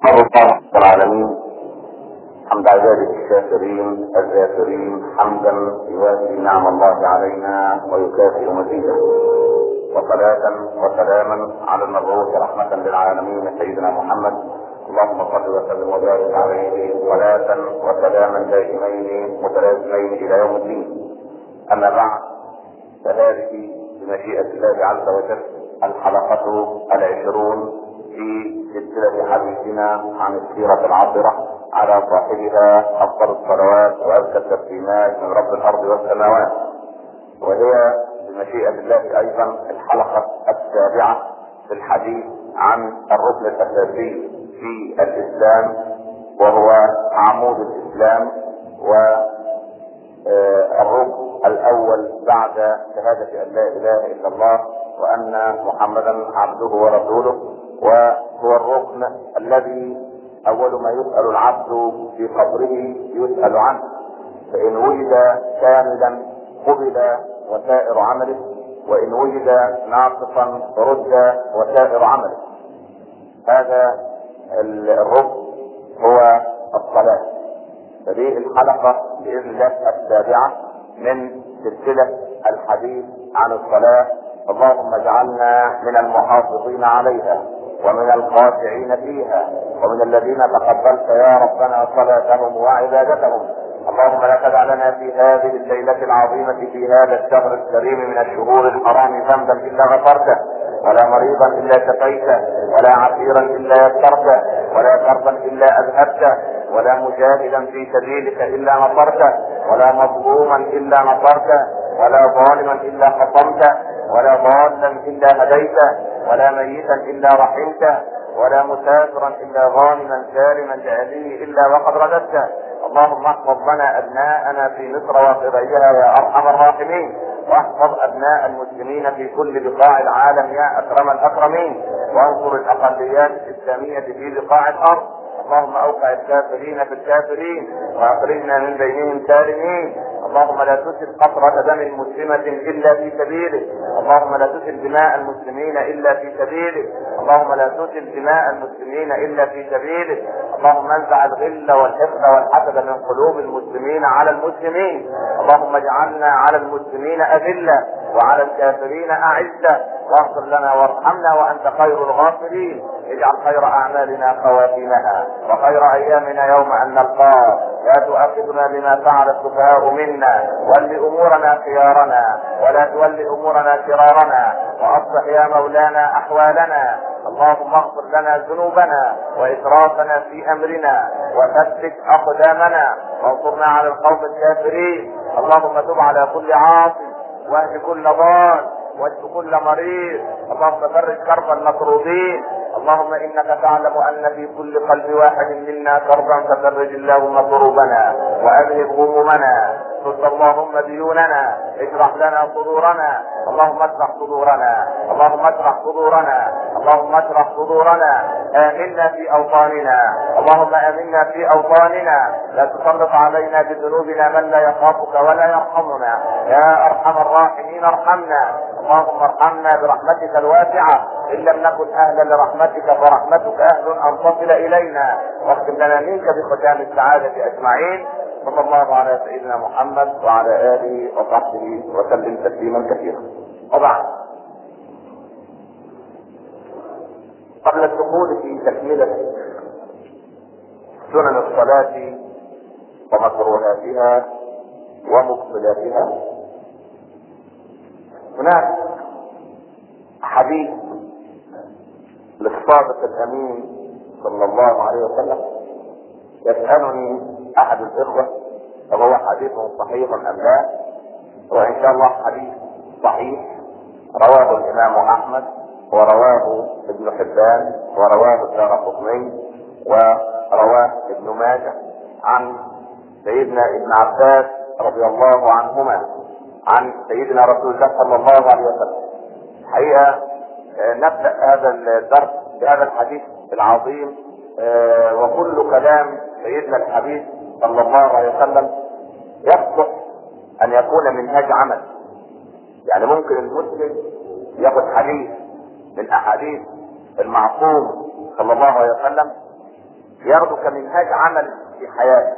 الله العالمين حمد عباده الشاكرين الذاكرين حمدا يوافي نعم الله علينا ويكافئ مزيده، وصلاة وسلاما على المبعوث رحمة للعالمين سيدنا محمد. اللهم صل وسلم وبارك عليه صلاة وسلاما دائمين متلازمين الى يوم الدين. اما بعد، فهذه بمشيئة الله عز وجل الحلقة 20 في سلسلة حديثنا عن السيرة العطرة على صاحبها افضل الصلوات وازكى التسليمات من رب الارض والسماوات، وهي بمشيئة الله ايضا الحلقة 7 في الحديث عن الركن الاساسي في الاسلام، وهو عمود الاسلام والركن الاول بعد شهادة ان لا اله الا الله وان محمدا عبده ورسوله، وهو الركن الذي اول ما يسأل العبد في قبره يسأل عنه، فان وجد كاملا قبل وسائر عمله، وان وجد ناقصا رد وسائر عمله. هذا الركن هو الصلاة. فهذه الحلقة بإذن الله 7 من سلسلة الحديث عن الصلاة. اللهم اجعلنا من المحافظين عليها ومن الخاشعين فيها ومن الذين تقبلت يا ربنا صلاتهم وعبادتهم. اللهم لا تدع لنا في هذه الليلة العظيمة في هذا الشهر الكريم من الشهور الحرام ذنبا إلا غفرته، ولا مريضا إلا شفيته، ولا عسيرا إلا يسرته، ولا كربا إلا أذهبته، ولا مجاهدا في سبيلك إلا نصرته، ولا مظلوما إلا نصرته، ولا ظالما إلا خصمته، ولا ضالا إلا هديته، ولا ميتا إلا رحمته، ولا مسافرا إلا غانما سالما لأهله إلا وقد رددته. اللهم احفظ لنا أبناءنا في مصر وقبيلها يا أرحم الراحمين، واحفظ أبناء المسلمين في كل بقاع العالم يا أكرم الأكرمين، وانصر الأقليات الإسلامية في بقاع الأرض. اللهم أوقع الكافرين في الكافرين وأخرجنا من بينهم سالمين. اللهم لا تسل قطرة دم مسلمة إلا في سبيلك، اللهم لا تسل دماء المسلمين إلا في سبيلك، اللهم لا تسل دماء المسلمين إلا في سبيلك. اللهم انزع الغل والحقد والحسد من قلوب المسلمين على المسلمين. اللهم اجعلنا على المسلمين أذلة وعلى الكافرين أعزة، واغفر لنا وارحمنا وأنت خير الغافرين. اجعل خير أعمالنا خواتيمها وخير أيامنا يوم أن نلقاك. لا تؤاخذنا بما فعل السفهاء منا، ول أمورنا خيارنا ولا تول أمورنا شرارنا، وأصلح يا مولانا أحوالنا. اللهم اغفر لنا ذنوبنا وإسرافنا في أمرنا وثبت أقدامنا وانصرنا على القوم الكافرين. اللهم تب على كل عاصي واهد كل ضال واشف كل مريض. اللهم فرج كرب المكروبين. اللهم انك تعلم ان في كل قلب واحد منا كربا ففرج اللهم كروبنا واذهب همومنا، سد اللهم ديوننا، اشرح لنا صدورنا. اللهم اشرح صدورنا، اللهم اشرح صدورنا، اللهم اشرح صدورنا. آمنا في اوطاننا، اللهم آمنا في اوطاننا. لا تسلط علينا بذنوبنا من لا يخافك ولا يرحمنا يا ارحم الراحمين. ارحمنا، اللهم ارحمنا برحمتك الواسعة. ان لم نكن اهلا لرحمتك فرحمتك اهل ان تصل الينا، واختم لنا منك بختام السعادة اجمعين. صلى الله على سيدنا محمد وعلى اله وصحبه وسلم تسليما كثيرا. وبعد، قبل الدخول في تكملة سنن الصلاة ومكروهاتها ومبطلاتها، هناك حديث للصادق الامين صلى الله عليه وسلم يسألني احد الاخوة وهو حديث صحيح ام لا، وان شاء الله حديث صحيح رواه الامام احمد ورواه ابن حبان ورواه الدارقطني ورواه ابن ماجه عن سيدنا ابن عباس رضي الله عنهما عن سيدنا رسول الله صلى الله عليه وسلم. الحقيقة نبدأ هذا الدرس بهذا الحديث العظيم، وكل كلام سيدنا الحبيب صلى الله عليه وسلم يصلح ان يكون منهج عمل. يعني ممكن المسلم ياخذ حديث من احاديث المعصوم صلى الله عليه وسلم ياخده كمنهاج عمل في حياته.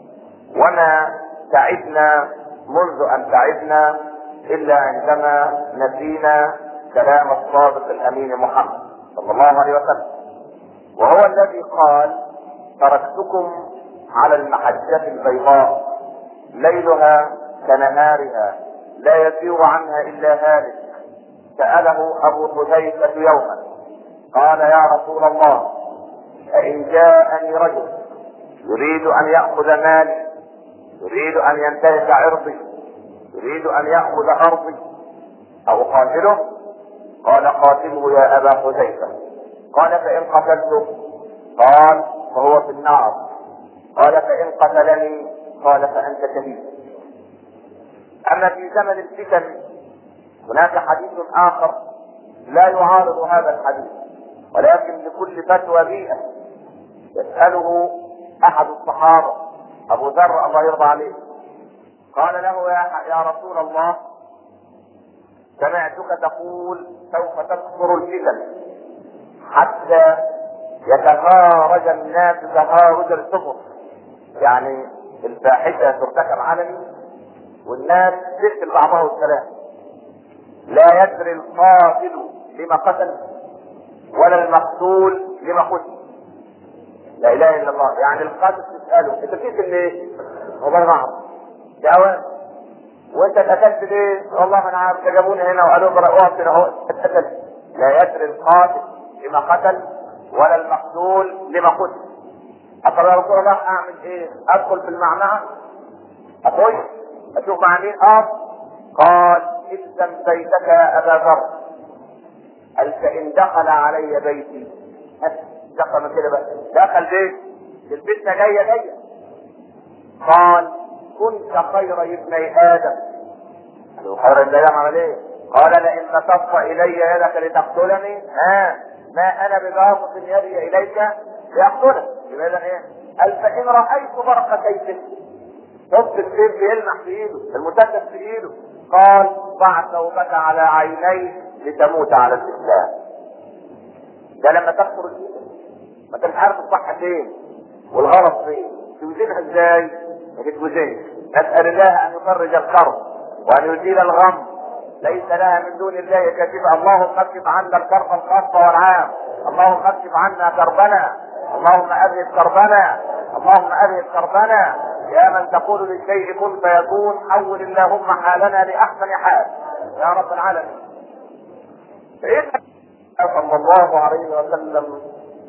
وما تعبنا منذ ان تعبنا الا عندما نسينا كلام الصادق الامين محمد صلى الله عليه وسلم، وهو الذي قال: تركتكم على المحجة البيضاء ليلها كنهارها لا يزيغ عنها الا هالك. سأله ابو حذيفة يوما قال: يا رسول الله، فإن جاءني رجل يريد ان يأخذ مالي، يريد ان ينتهك عرضي، يريد ان يأخذ ارضي، او قاتله؟ قال: قاتله يا ابا حذيفة. قال: فإن قتلته؟ قال: فهو في النار. قال: فإن قتلني؟ قال: فأنت شهيد. اما في زمن الفتن هناك حديث اخر لا يعارض هذا الحديث، ولكن لكل فتوى بيئة. يسأله احد الصحابة ابو ذر الله يرضى عليه، قال له: يا رسول الله، سمعتك تقول سوف تكثر الفتن حتى يتهارج الناس تهارج السفر، يعني الفاحشة ترتكب علني والناس تقتل بعضها السلام، لا يدري القاتل لما قتل ولا المقتول لما قتل. لا اله الا الله. يعني القاتل تسأله: انت بتقتل ليه؟ والله ما اعرف. جواب: وانت اتقتلت ليه؟ والله ما انا عارف، جابوني هنا وقالوا اقف هنا اهو اتقتل. لا يدري القاتل لما قتل ولا المقتول لما قتل. اقول يا رسول الله اعمل ايه؟ ادخل في المعمعة؟ اخش اشوف مع مين اقف؟ قال: الزم بيتك يا ابا ذر. قال: فان دخل علي بيتي، دخل من كده بقى، دخل بيت الفتنة جاية. قال: كنت خير ابني ادم. قالوا: خير ابني ادم عمل ايه؟ قال: لئن بسطت الي يدك لتقتلني ما انا بباسط يدي اليك ليقتلك. يبقى اذا ايه؟ قال: فان رايت برق سيفك، شفت السيف بيلمح في ايده، المسدس في ايده، قال: ضع ثوبك على عينيك لتموت على الاسلام. ده لما تكثر الفتن ما انت مش عارف الصح فين والغلط فين، توزنها ازاي؟ ما تتوزنش. نسأل الله ان يفرج الكرب وان يزيل الغم، ليس لها من دون الله كاشفة. اللهم اكشف عنا الكرب الخاص والعام، اللهم اكشف عنا كربنا، اللهم اذهب كربنا، اللهم اذهب كربنا. يا من تقول للشيء كن فيكون، حول اللهم حالنا لاحسن حال يا رب العالمين. سيدنا صلى الله عليه وسلم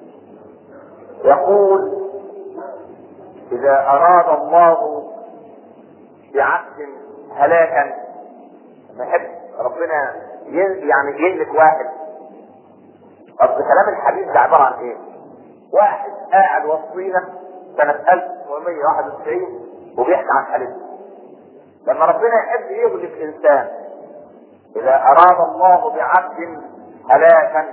يقول: اذا اراد الله بعبد هلاكا، نحب ربنا يعني يهلك واحد. طب كلام الحديث ده عبارة عن ايه؟ واحد قاعد وسطينا سنة 1991 وبيحكي عن حديث. لما ربنا يحب يهلك انسان، اذا اراد الله بعبد هلاكا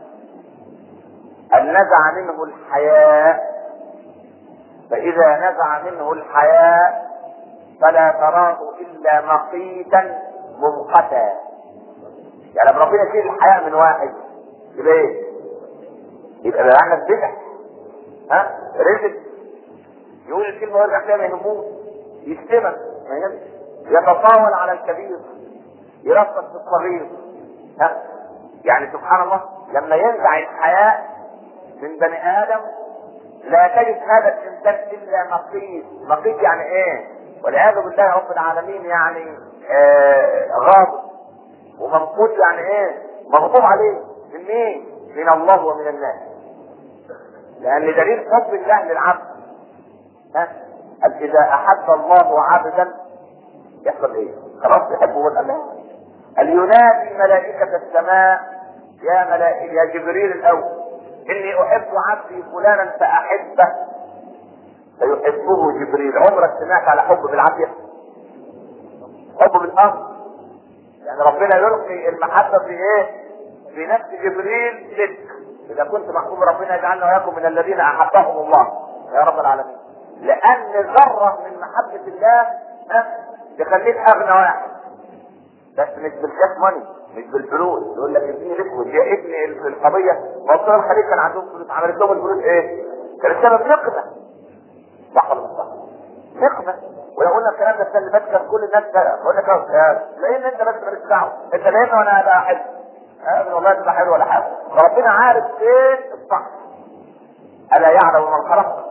ان نزع منه الحياء، فاذا نزع منه الحياء فلا تراه الا مقيتا ممقتا. يعني لما ربنا يشيل الحياء من واحد يبقى ايه؟ يبقى معنى البدع رزق يقول الكلمه ويرجع فيها ما يهموش، يشتمك ما يهمش، يتطاول على الكبير، يرفض في الصغير. يعني سبحان الله، لما ينزع الحياء من بني ادم لا تجد هذا الانسان الا مقيت. مقيت يعني ايه؟ والعياذ بالله رب العالمين، يعني غاضب. ومنقوط يعني ايه؟ مغضوب عليه. من مين؟ من الله ومن الناس. لان دليل حب الله للعبد. اذا احب الله عبدا يحصل ايه؟ خلاص يحبه ولا؟ قال: ينادي ملائكة السماء يا ملائكة يا جبريل الاول اني احب عبدي فلانا فاحبه، فيحبه جبريل. عمرك سمعت على حب بالعافية؟ حب بالامر. يعني ربنا يلقي المحبة في ايه؟ في نفس جبريل لك. اذا كنت محبوب ربنا يجعلنا وياكم من الذين احبهم الله يا رب العالمين. لان ذرة من محبة الله تخليك اغنى واحد، بس مش بالكاش ماني، مش بالفلوس. يقول لك اديني الاسود يا ابني القضية. مصر الخليج كان عندهم فلوس، عملت لهم الفلوس ايه؟ كان السبب نقمة. صح ولا مش صح؟ نقمة. ولو قلنا الكلام ده اللي فات كان كل الناس قلنا كده لان انت بس مالكش دعوه، انت لان وانا ابقى حلو. والله تبقى حلو ولا حاجه، ربنا عارف فين الصح. الا يعلم من خلق؟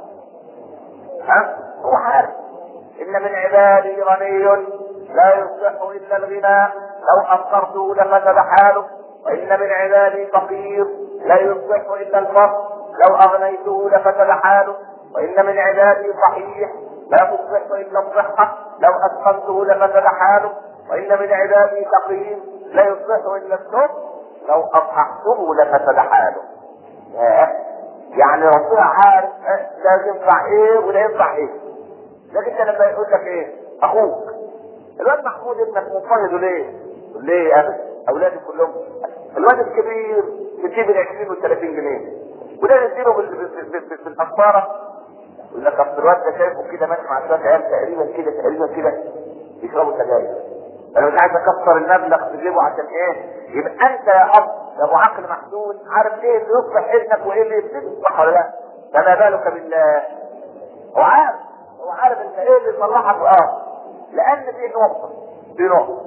هو عارف. ان من عبادي غني لا يصلح الا الغنى لو افقرته لفسد حاله، وان من عبادي فقير لا يصلح الا الفقر لو اغنيته لفسد حاله، وان من عبادي صحيح لا تصلح الا الصحه لو اسقمته لفسد حاله، وان من عبادي تقيم لا يصلح الا السر لو اصححته لفسد حاله. يعني ربنا عارف ده ينفع ايه وده ينفع ايه. لكن انت لما يقول لك ايه اخوك الواد محمود ابنك منفرد ليه ابدا اولادي كلهم الواد الكبير بتجيب ال 20 وال 30 جنيه وده نديله بالقصاره. يقول لك اصل الواد ده شايفه كده ماشي مع شويه عيال تقريبا كده يشربوا سجاير. انا مش عايز اكسر المبلغ تجيبه عشان ايه؟ يبقى انت يا اب يا ابو عقل محدود عارف ايه اللي يصلح ابنك وايه اللي يفسده، صح ولا لا؟ فما بالك بالله. هو عارف انت ايه اللي يصلحك لان في نقطه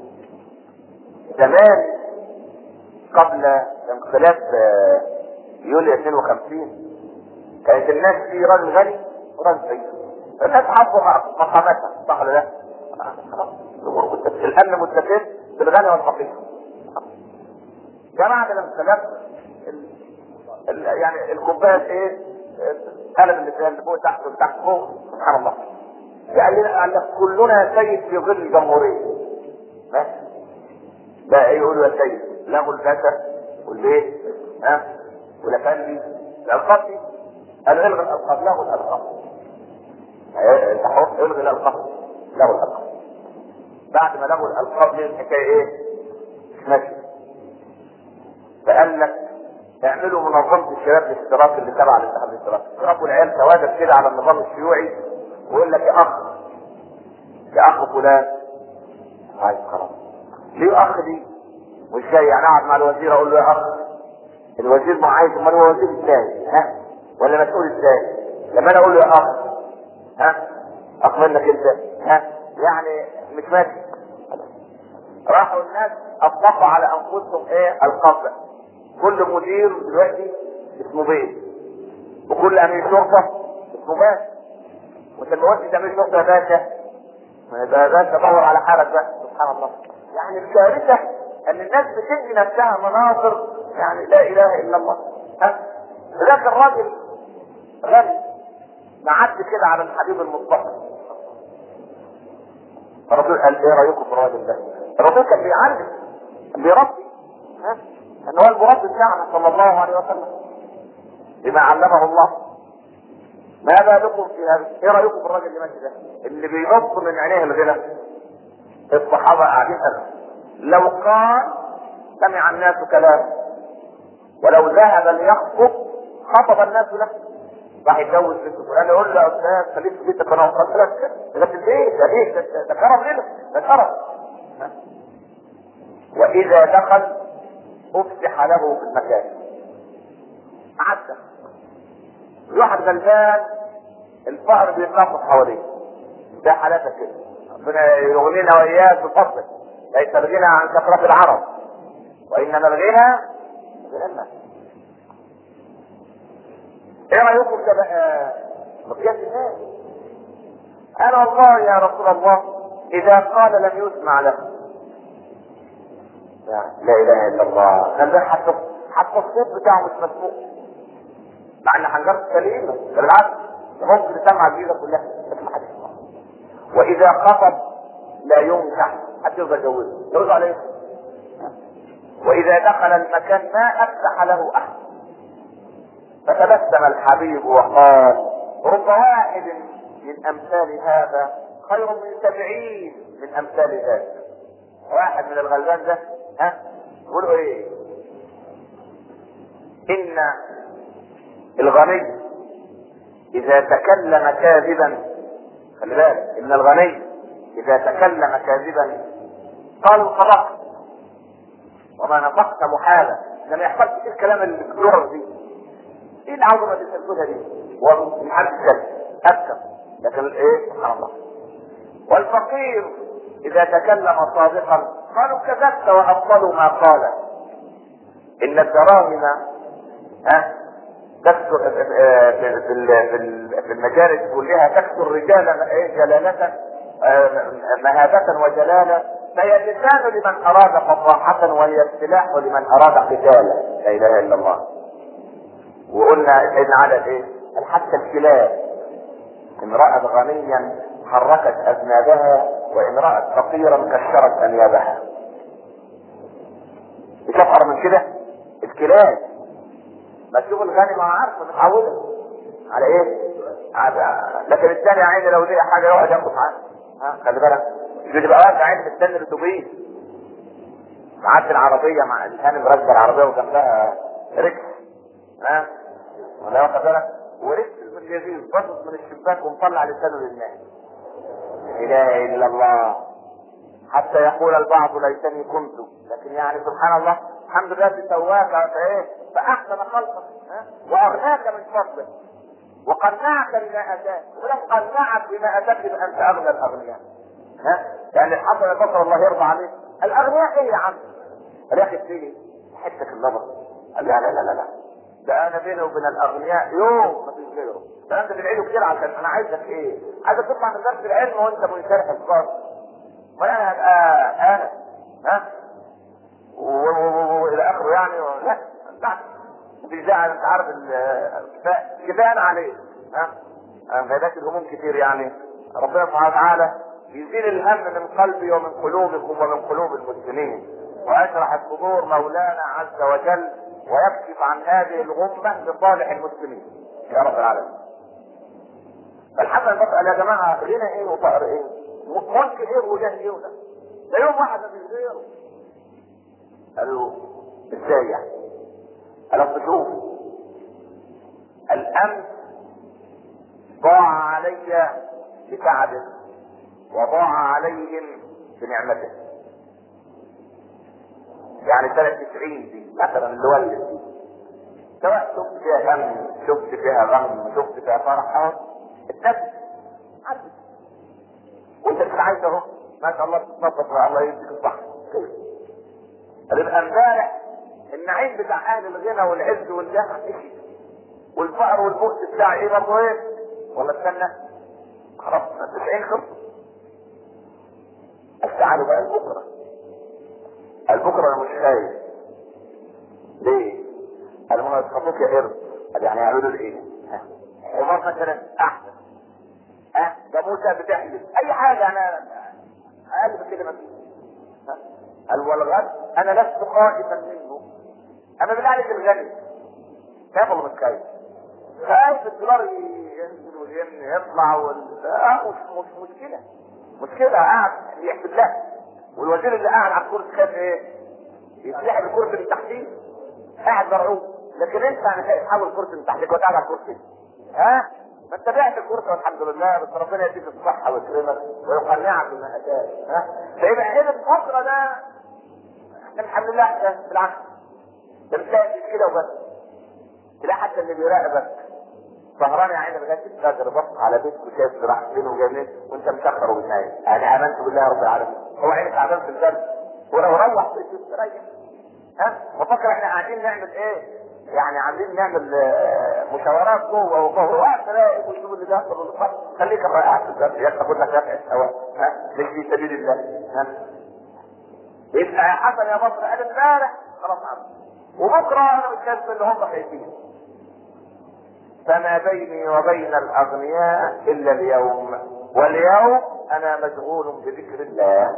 زمان قبل انقلاب يوليو 52 كانت الناس في راجل غني وراجل فقير. الناس حبوا مقاماتها، صح ولا لا؟ الامن مستفيد بالغني والفقير. جماعه الانقلاب يعني الكوبايه ايه؟ قلب اللي فوق تحت وتحت فوق، سبحان الله. يعني كلنا سيد في ظل الجمهوريه. ماشي؟ بقى ايه يقولوا يا سيد؟ لغوا الباشا والبيت والافندي الالقاب دي. قالوا الغي الالقاب، لغوا الالقاب. انت حر الغي الالقاب، لغوا الالقاب. بعد ما لغوا الالقاب دي الحكايه ايه؟ مش ماشيه. فقال لك اعملوا منظمه الشباب الاشتراك اللي تبع الاتحاد الاشتراكي، يقفوا العيال توادر كده على النظام الشيوعي ويقول لك يا اخ فلان عايز خلاص ليه اخ دي مش جاي يعني اقعد مع الوزير اقول له يا اخ الوزير ما عايز، امال هو وزير ازاي؟ ولا مسؤول ازاي؟ لما انا اقول له يا اخ منك انت يعني مش ماشي. راحوا الناس اطلقوا على انفسهم ايه؟ القبض. كل مدير دلوقتي اسمه بيه، وكل امير شرطه اسمه باشا. وانت ما قلتش امير شرطه يا باشا، ما يبقى باشا دور على حالك بقى. سبحان الله. يعني الكارثه ان الناس بتدي نفسها مناظر يعني لا اله الا الله. ذاك الراجل غني معدي كده على الحبيب المصطفى. الرسول قال ايه رايكم في الراجل ده؟ الرسول كان بيعلم، كان بيربي ان هو المربي بتاعنا صلى الله عليه وسلم بما علمه الله. ما بالكم في هذا؟ ايه رايكم في الراجل اللي ماشي ده اللي بينط من عينيه الغنى؟ الصحابه قاعدين لو قال سمع الناس كلامه ولو ذهب ليخطب خطب الناس له. راح يتجوز بنته فلان يقول له يا استاذ خليك في بيتك انا وصلت لك ده في البيت ده ليه؟ ده كرم لنا، ده كرم. واذا دخل افسح له في المكان. عدى واحد غلبان الفقر بيتناقض حواليه، ده حالاتك كده. ربنا يغنينا واياك بفضله. ليس الغنى عن كثرة العرب وانما الغنى غنى الناس. ايه رايكم ده بقى؟ مقياس الناس. انا والله يا رسول الله اذا قال لم يسمع له. لا اله الا الله. ده حتى الصوت بتاعه مش مسموع، مع ان حنجرته سليمه، بالعكس ممكن تسمع الجيزه كلها بس ما حدش يسمع. واذا خطب لا ينكح، حد يرضى يجوزه، يرضى عليه. واذا دخل المكان ما افتح له احد. فتبسم الحبيب وقال رب واحد من امثال هذا خير من 70 من امثال ذاك. واحد من الغلبان ده يقولوا ايه؟ ان الغني اذا تكلم كاذبا، خلي بالك ان الغني اذا تكلم كاذبا قالوا صدقت وما نطقت محالا. لما يحصلش الكلام اللي بتدور دي ايه العظمه اللي بتقولها دي؟ ومحدش أكثر، لكن ايه سبحان الله. والفقير إذا تكلم صادقا قالوا كذبت وأبطلوا ما قال. إن الدراهم تكثر في المجالس كلها، تكثر رجالا جلالة مهابة وجلالة، فهي اللسان لمن أراد فصاحة وهي السلاح لمن أراد قتالا. لا إله إلا الله. وقلنا سيدنا على ايه؟ حتى الكلاب امرأة غنيا حركت أذنابها، وامرأة فقيرا كشرت أنيابها. مش أفقر من كده الكلاب. ما تشوف الغني ما عارفه متعوده على ايه؟ لكن الثاني عيني لو لقى حاجه يقعد ياخد عنها. خلي بالك بتبقى واقف عيني مستني الاتوبيس، معدي العربيه مع الهانم راكبه العربيه وجنبها ركس ولا واخد بالك، وركس من اليمين باصص من الشباك ومطلع لسانه للناس. لا اله الا الله. حتى يقول البعض ليتني كنت، لكن يعني سبحان الله الحمد لله بتواك ايه فاحسن خلقك واغناك من فضله وقنعك بما اتاك، ولم قنعك بما اتاك يبقى انت اغنى الاغنياء. يعني الحسن البصري الله يرضى عليه، الاغنياء ايه يا عم؟ ريحت فيه حتك النظر. قال لا لا لا لا، ده انا بيني وبين الاغنياء يوم ما فيش غيره. ده انت بتعيده كتير عشان انا عايزك ايه؟ عايزك تطلع من درس العلم وانت منشرح الصدر، وانا هبقى انا والى اخره يعني. لا لا بيزعل، انت عارف كفايه عليه غيبات الهموم كتير يعني. ربنا سبحانه وتعالى يزيل الهم من قلبي ومن قلوبكم ومن قلوب المسلمين، ويشرح الصدور مولانا عز وجل، ويكشف عن هذه الغمه لصالح المسلمين يا رب العالمين. فالحسن بسأل يا جماعه غنى ايه وفقر ايه؟ ملك ايه وجاه ايه؟ ده يوم واحد من غيره. قالوا ازاي يعني؟ قالوا تشوف الامن ضاع علي بتعبه وضاع عليهم بنعمته. يعني سنة 90 دي مثلا اللي ولد دي، سواء شفت فيها هم شفت فيها غم شفت فيها فرح اتنفس عدت، وانت مش عايز اهو ما شاء الله تتنطط الله يديك الصحة. يبقى امبارح النعيم بتاع اهل الغنى والعز والجاه مشي، والفقر والبؤس بتاع ايه برضه ايه؟ ولا استنى خلاص 90 خلص. تعالوا بقى البكره. البكره انا مش خايف. ليه؟ قالوا ما يسقطوك يا قرد. قال يعني يعملوا ايه؟ حمار مثلا احسن جاموسه بتحلف اي حاجه، انا اقل من كده ما فيش. قال والغد انا لست خائفا منه. انا بالله عليك الغني خايف ولا مش خايف؟ خايف الدولار ينزل والين يطلع مش مشكله. مشكله قاعد يحسب لها، والوزير اللي قاعد على الكرسي خايف ايه؟ يتسحب الكرسي من تحتيه قاعد مرعوب. لكن انت انا خايف تحول الكرسي من تحتك وقاعد على الكرسي ما انت بعت الكرسي والحمد لله، بس ربنا يديك الصحه ويكرمك ويقنعك بما اتاك. فيبقى هنا الفتره ده الحمد لله احسن بالعكس. ده مش كده وبس، تلاقي حتى اللي بيراقبك سهران يا عيني لغايه الفجر بص على بيتك وشايف راحتين وجايين وانت مسخر وبتنام. يعني امنت بالله رب العالمين. هو عينك تعبان في البرد ولو روح بيته يستريح. وفكر احنا قاعدين نعمل ايه؟ يعني عايزين نعمل مشاورات جوه وقت راقب وشوف اللي بيحصل واللي بيحصل. خليك قاعد في البرد ياخد لك رفعه هواء مش في سبيل الله. يبقى يا حسن يا مصر قال امبارح خلاص عم، وبكره انا مش شايف ان هم خايفين. فما بيني وبين الاغنياء الا اليوم، واليوم انا مشغول بذكر الله.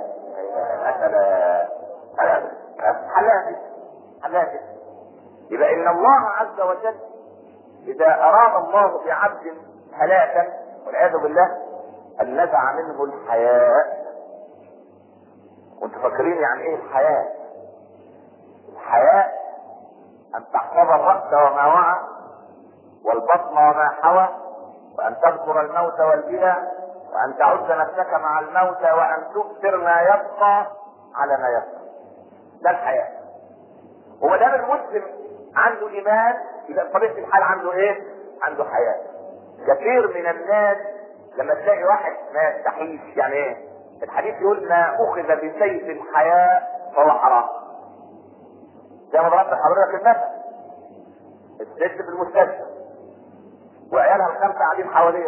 حلاك. يبقى ان الله عز وجل اذا اراد الله بعبد هلاكا والعياذ بالله ان نزع منه الحياء. وانتم فاكرين يعني ايه الحياء؟ الحياء ان تحفظ الراس وما وعى والبطن وما حوى، وان تذكر الموت والبلى، وان تعد نفسك مع الموت، وان تؤثر ما يبقى على ما يبقى. ده الحياة. وما دام المسلم عنده ايمان يبقى بطبيعة الحال عنده ايه؟ عنده حياة. كثير من الناس لما تلاقي واحد مات تحيش، يعني ايه؟ الحديث يقول ما اخذ بسيف الحياة فهو حرام. زي ما ضربت حضرتك المثل، الست في المستشفى وعيالها الخمسة قاعدين حواليها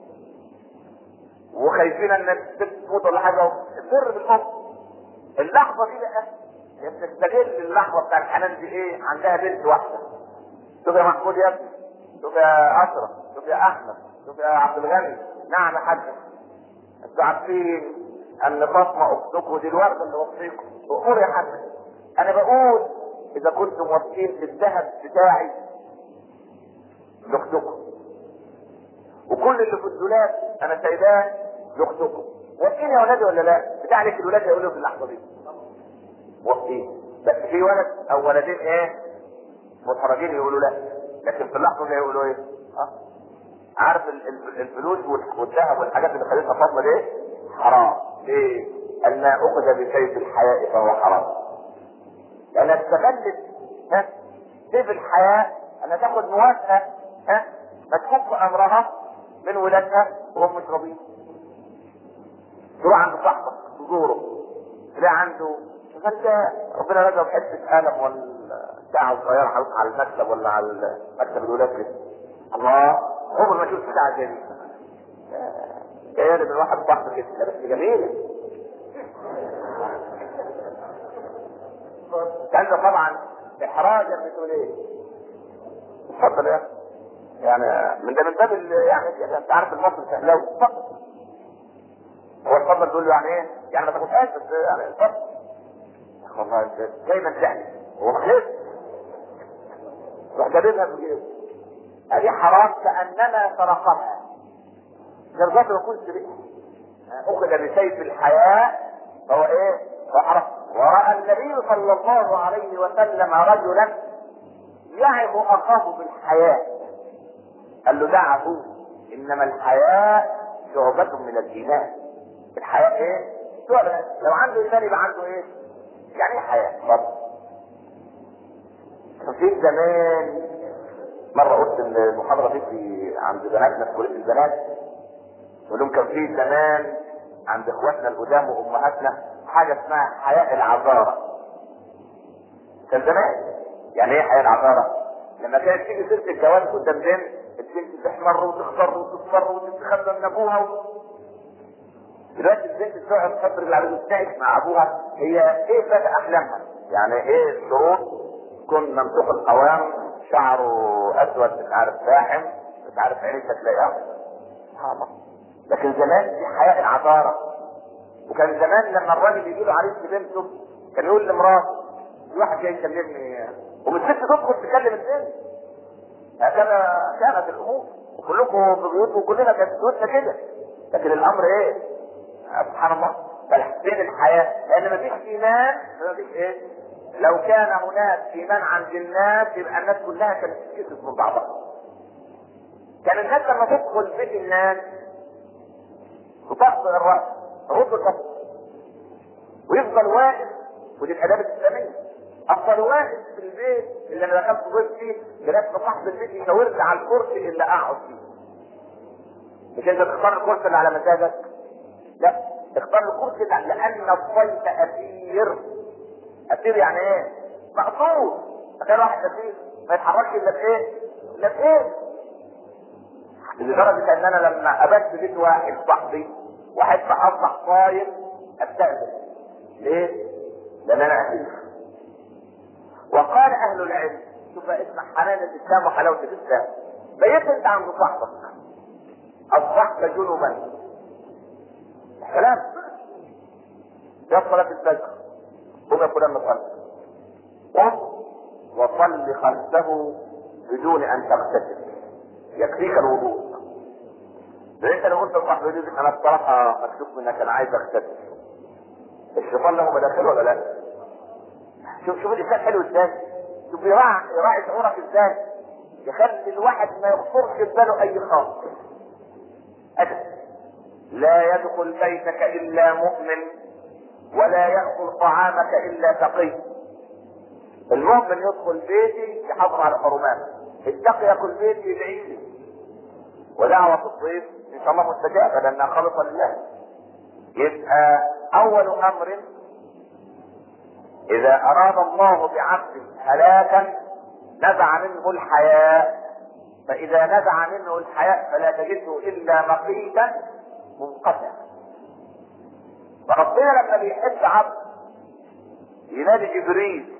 وخايفين ان الست تموت ولا حاجة، السر بالحب. اللحظة دي بقى هي بتستغل اللحظة بتاع الحنان دي ايه؟ عندها بنت واحدة. شوف يا محمود يا ابني، شوف يا اشرف، شوف يا احمد، شوف يا عبد الغني، نعم يا حاج، انتوا عارفين ان فاطمه اختكم دي الورده اللي وصيكم امور يا حاج. انا بقول اذا كنتم واثقين في الذهب بتاعي لاختكم، وكل اللي في الدولاب انا سايباه لاختكم، واثقين يا ولادي ولا لا؟ بتاع لك الولاد يقولوا في اللحظه دي واثقين، بس في ولد او ولدين ايه متحرجين يقولوا لا، لكن في اللحظه دي يقولوا ايه؟ عارف الفلوس والذهب والحاجات اللي خدتها فاطمه دي حرام. ليه؟ ان اخذ بسيف الحياء فهو حرام. لانها استغلت سيف الحياء انها تاخذ موافقه مكتوب امرها من ولادها وهم مش راضيين. تروح عند صاحبك تزوره تلاقي عنده ربنا رزقه بحته قلم ولا ساعه صغيره حاططها على المكتب ولا على مكتب الولاد كده. الله، عمر ما شفت ساعه زي دي. جايه من واحد صاحبي كده، لا بس جميله. كان طبعا احراجا بتقول ايه؟ اتفضل يا يعني من ده من باب يعني انت عارف المصري سهلاوي، اتفضل. هو اتفضل تقول له يعني ايه؟ يعني ما تاخدهاش بس يعني اتفضل. والله انت دايما تحلف هو خلص روح جاببها في جيبه. هذه حرام كانما سرقها. جربت يكون سرقها. اخذ بسيف الحياة فهو ايه؟ فحرام. ورأى النبي صلى الله عليه وسلم رجلا يعظ اخاه بالحياة، قال له دعه انما الحياة شعبة من الايمان. الحياة ايه؟ شعبة. لو عنده ايمان يبقى عنده ايه؟ يعني ايه حياة؟ برضه في زمان مرة قلت المحاضرة دي في عند بناتنا في كلية البنات، بقول لهم كان في زمان عند اخواتنا القدام وامهاتنا حاجة اسمها حياء العذارة. كان زمان يعني ايه حياء العذارة؟ لما كانت تيجي سيرة الجواز قدام بنت، البنت تحمر وتخضر وتصفر وتتخبى من ابوها دلوقتي البنت تقعد تفكر بالعربية وتتناقش مع ابوها هي ايه بقى احلامها، يعني ايه الشروط. كن ممسوح القوام، شعره اسود مش عارف فاحم مش عارف عينيك تلاقيها. لكن زمان دي حياء العذارة. وكان زمان لما الراجل يجي له عريس لبنته كان يقول لمراته في واحد جاي يكلمني، والست تدخل تكلم البنت. هكذا كانت الامور، وكلكم في بيوتكم وكلنا كانت بيوتنا كده. لكن الامر ايه؟ سبحان الله، فين الحياة؟ لان مفيش ايمان، مفيش ايه؟ لو كان هناك ايمان عند الناس يبقى الناس كلها كانت تتكسف من بعضها. كان الناس لما تدخل بيت الناس تطفئ الراس تغض البصر ويفضل واقف، ودي الاداب الاسلاميه. افضل واقف في البيت اللي انا دخلت ضيف فيه لغايه صاحب البيت يشاور لي على الكرسي اللي اقعد فيه. مش انت تختار الكرسي اللي على مزاجك، لا، اختار الكرسي لان الضيف اسير. اسير يعني ايه؟ مقصود. تخيل واحد اسير ما يتحركش الا بايه؟ الا بايه؟ لدرجه ان انا لما ابات بيت واحد صاحبي واحد اصبح صايم استاذن. ليه؟ لان انا اسير. وقال اهل العلم، شوف اسمع حنان الاسلام وحلاوه الاسلام. بيت انت عند صاحبك اصبحت جنبا، كلام يا صلاه الفجر قم يا فلان نصلي، قم وصل خلفه بدون ان تغتسل يكفيك الوضوء. انت لو قلت لصاحبي انا بصراحه مكشوف منك انا عايز اغتسل، الشيطان له مداخل ولا لا؟ شوف الانسان حلو ازاي، شوف يراعي شعورك ازاي، يخلي الواحد ما يخطرش في باله اي خاطر ابدا. لا يدخل بيتك الا مؤمن ولا ياكل طعامك الا تقي. المؤمن يدخل بيتي يحافظ على حرماته، التقي ياكل بيتي بعيد ودعوة الضيف ان شاء الله مستجابة لانها خالصة لله. يبقى اول امر اذا اراد الله بعبد هلاكا نزع منه الحياء، فاذا نزع منه الحياء فلا تجده الا مقيتا منقطع. فربنا لما بيحب عبد ينادي جبريل،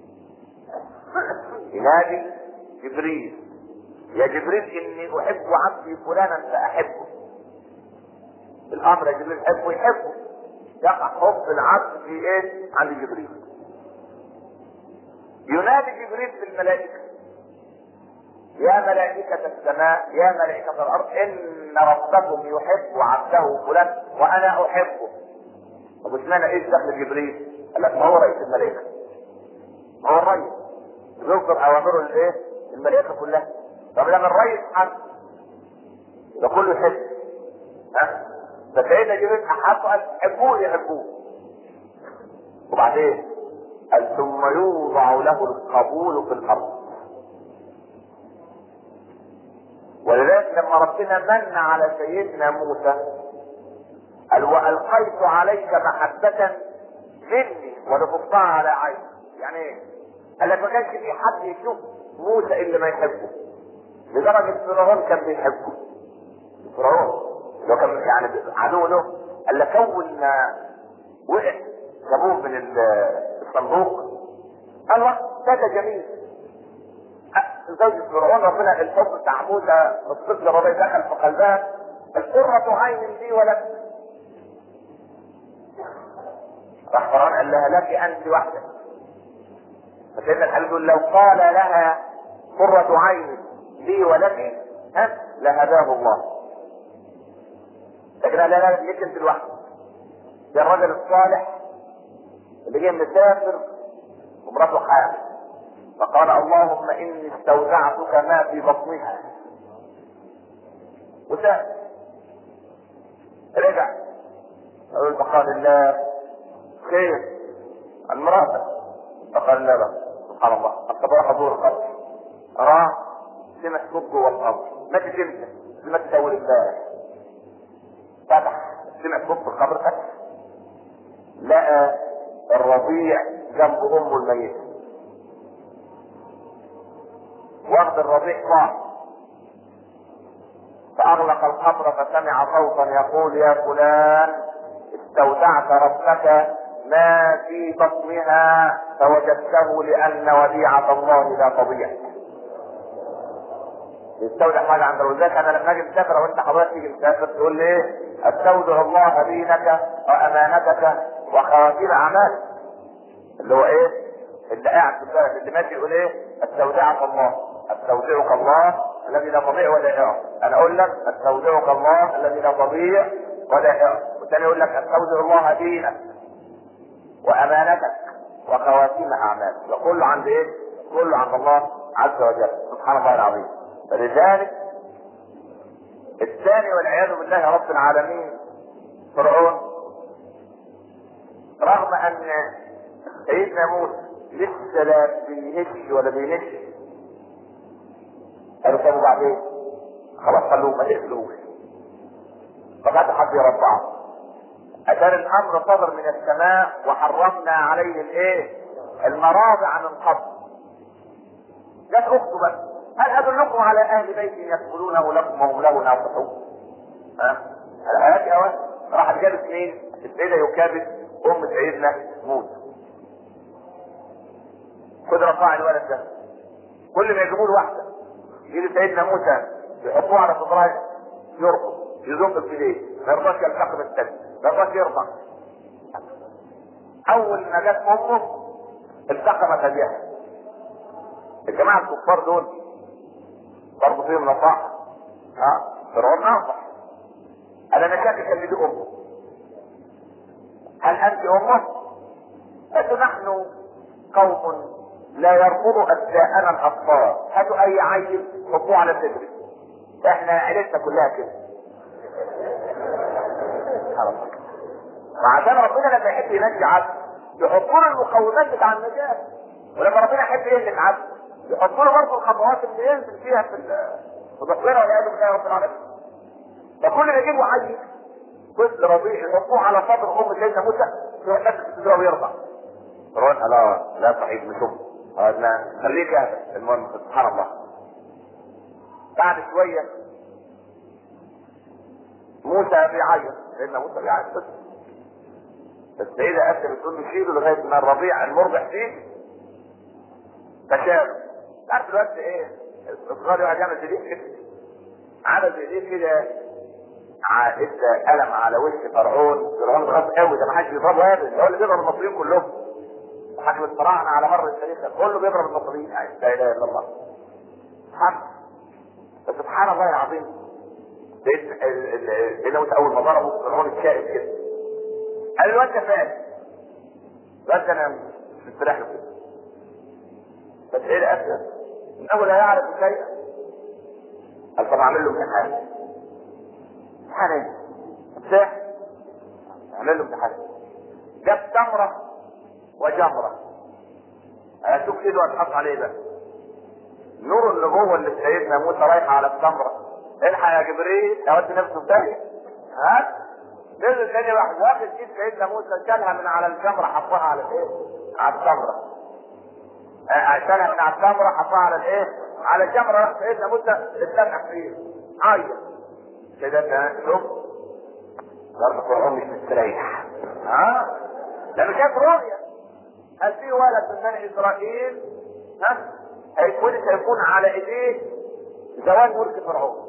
ينادي جبريل: يا جبريل اني احب عبدي فلانا فاحبه. الامر يا جبريل يحبه، يحبه، يقع حب العبد في ايه؟ عند جبريل. ينادي جبريل في الملائكة: يا ملائكة السماء، يا ملائكة الارض، ان ربكم يحب عبده فلان وانا احبه. طب اشمعنى ايه دخل جبريل؟ قال لك ما هو رئيس الملائكة، ما هو الرئيس يصدر اوامره للايه؟ الملائكة كلها. طب لما الرئيس حب ده كله يحب، ها؟ فسيدنا جبريل احبه، قال حبوه يحبوه. وبعدين قال ثم يوضع له القبول في الارض. ولذلك لما ربنا من على سيدنا موسى قال والقيت عليك محبة مني ولتصنع على عيني. يعني ايه؟ قال لك ما كانش في حد يشوف موسى اللي ما يحبه، لدرجة فرعون كان بيحبه. فرعون لو كان يعني عدو له، قال لك اول ما وقع جابوه من الصندوق الله ده جميل. زوجة فرعون ربنا الحب بتاع موسى الطفل الرضيع دخل في قلبها: القرة عين لي ولك. راح فرعون قال لها: لك انت وحدك. فسيدنا الحبيب يقول: لو قال لها قرة عين لي ولك لهداه الله. لكن لا لا ليك انت لوحدك. ده الرجل الصالح اللي جاي مسافر ومراته حامل، فقال: اللهم اني استودعتك ما في بطنها. وسافر رجع يقول: فقال الله خير المرأة. فقال: لا لا سبحان الله الصباح حضور القبر. راح سمع صوت جوه القبر، ما تجمت ما تسوي الله. فتح سمع صوت في القبر، فتح لقى الرضيع جنب امه الميت، واخد الرضيع صاح. فاغلق القبر فسمع صوتا يقول: يا فلان استودعت ربك ما في بطنها فوجدته لان وديعة الله لا تضيع. يستودع حاجة عند الوزاك. انا لما اجي مسافر وانت حضرتك تيجي مسافر تقول لي ايه؟ استودع الله دينك وامانتك وخواتيم اعمالك. اللي هو ايه؟ اللي قاعد في البلد اللي ماشي يقول ايه؟ استودعك الله، استودعك الله الذي لا تضيع ودائعه. انا اقول لك استودعك الله الذي لا تضيع ودائعه. والثاني يقول لك استودع الله دينك وامانتك وخواتيم اعمالك. وكله عند ايه؟ كله عند الله عز وجل سبحان الله العظيم. فلذلك الثاني والعياذ بالله رب العالمين فرعون، رغم ان سيدنا موسى لسه لا بيهش ولا بيهش، قالوا طب وبعدين؟ خلاص خلوه ما تقتلوش. فبعد حد يربعه. اتاري الامر صدر من السماء وحرمنا عليه الايه؟ المراضع من قبل. جت اخته بس: هل ادلكم على اهل بيت يدخلونه لكم وهم له ناصحون؟ الآيات يا ولد. راحت جابت مين؟ السيدة يكابد ام سيدنا موسى. خد رفاع الولد ده، كل ما يجيبوا له واحده يجي سيدنا موسى يحطوه على صدره يرقص يزق في ايديه، ما يرضاش يلتقي بالثاني، ما يرضاش يرضى. اول ما جت امه التقمت بها. الجماعه الكفار دول برضه فيهم نصاحه. فرعون ناصح. انا شاكك ان دي امه. هل انت امه؟ قالوا نحن قوم لا يرفض ابناءنا الاطفال، هاتوا اي عيل حطوه على صدري، احنا عيلتنا كلها كده. وعشان ربنا لما يحب ينجي عبد يحط له المقومات بتاع النجاة، ولما ربنا يحب يهلك عبد يحط له برضه الخطوات اللي ينزل فيها في وتصويره والعياذ بالله رب العالمين. فكل ما يجيبوا عيل طفل رضيع يحطوه على صدر ام سيدنا موسى يروح نفسه تدرى ويرضع. فرعون لا صحيح مش ام. لا خليك يا المهم سبحان الله. بعد شويه موسى بيعيط، سيدنا موسى بيعيط بس السيدة أسر بتقول له شيله لغاية ما الرضيع المرضع فيه فشاله. تعرف دلوقتي ايه؟ الصغار يقعد يعمل بايديه كده، عمل بايديه كده ادى قلم على وش فرعون غاض قوي، ده ما حدش بيضربه ابدا، هو اللي بيضرب المصريين كلهم. حكم الفراعنة على مر التاريخ كله بيضرب المصريين، لا اله الا الله. سبحان الله العظيم. سيدنا موسى اول ما ضربه فرعون اتشائم كده، قال له انت فاهم بس انا مستريح له كده. بس ايه الاسئله؟ انه لا يعرف شيئا. قال طب اعمل له امتحان. امتحان ايه؟ امتحان. اعمل له امتحان. جاب تمره وجمره. اشوف ايده هتحط عليه بقى. نور النبوه اللي سيدنا موسى رايح على التمره. الحق يا جبريل اودي نفسه في داهيه. ها؟ نزل تاني راح واخد ايد سيدنا موسى شالها من على الجمره حطها على الايه؟ على التمره. شالها من على التمره حطها على الايه؟ على الجمره. راح سيدنا موسى اتلمع فيه عيط. كده شوف ضرب فرعون مش مستريح. ها؟ لما شاف رؤيا قال في ولد من بني اسرائيل هيكون على ايديه زوال ملك فرعون.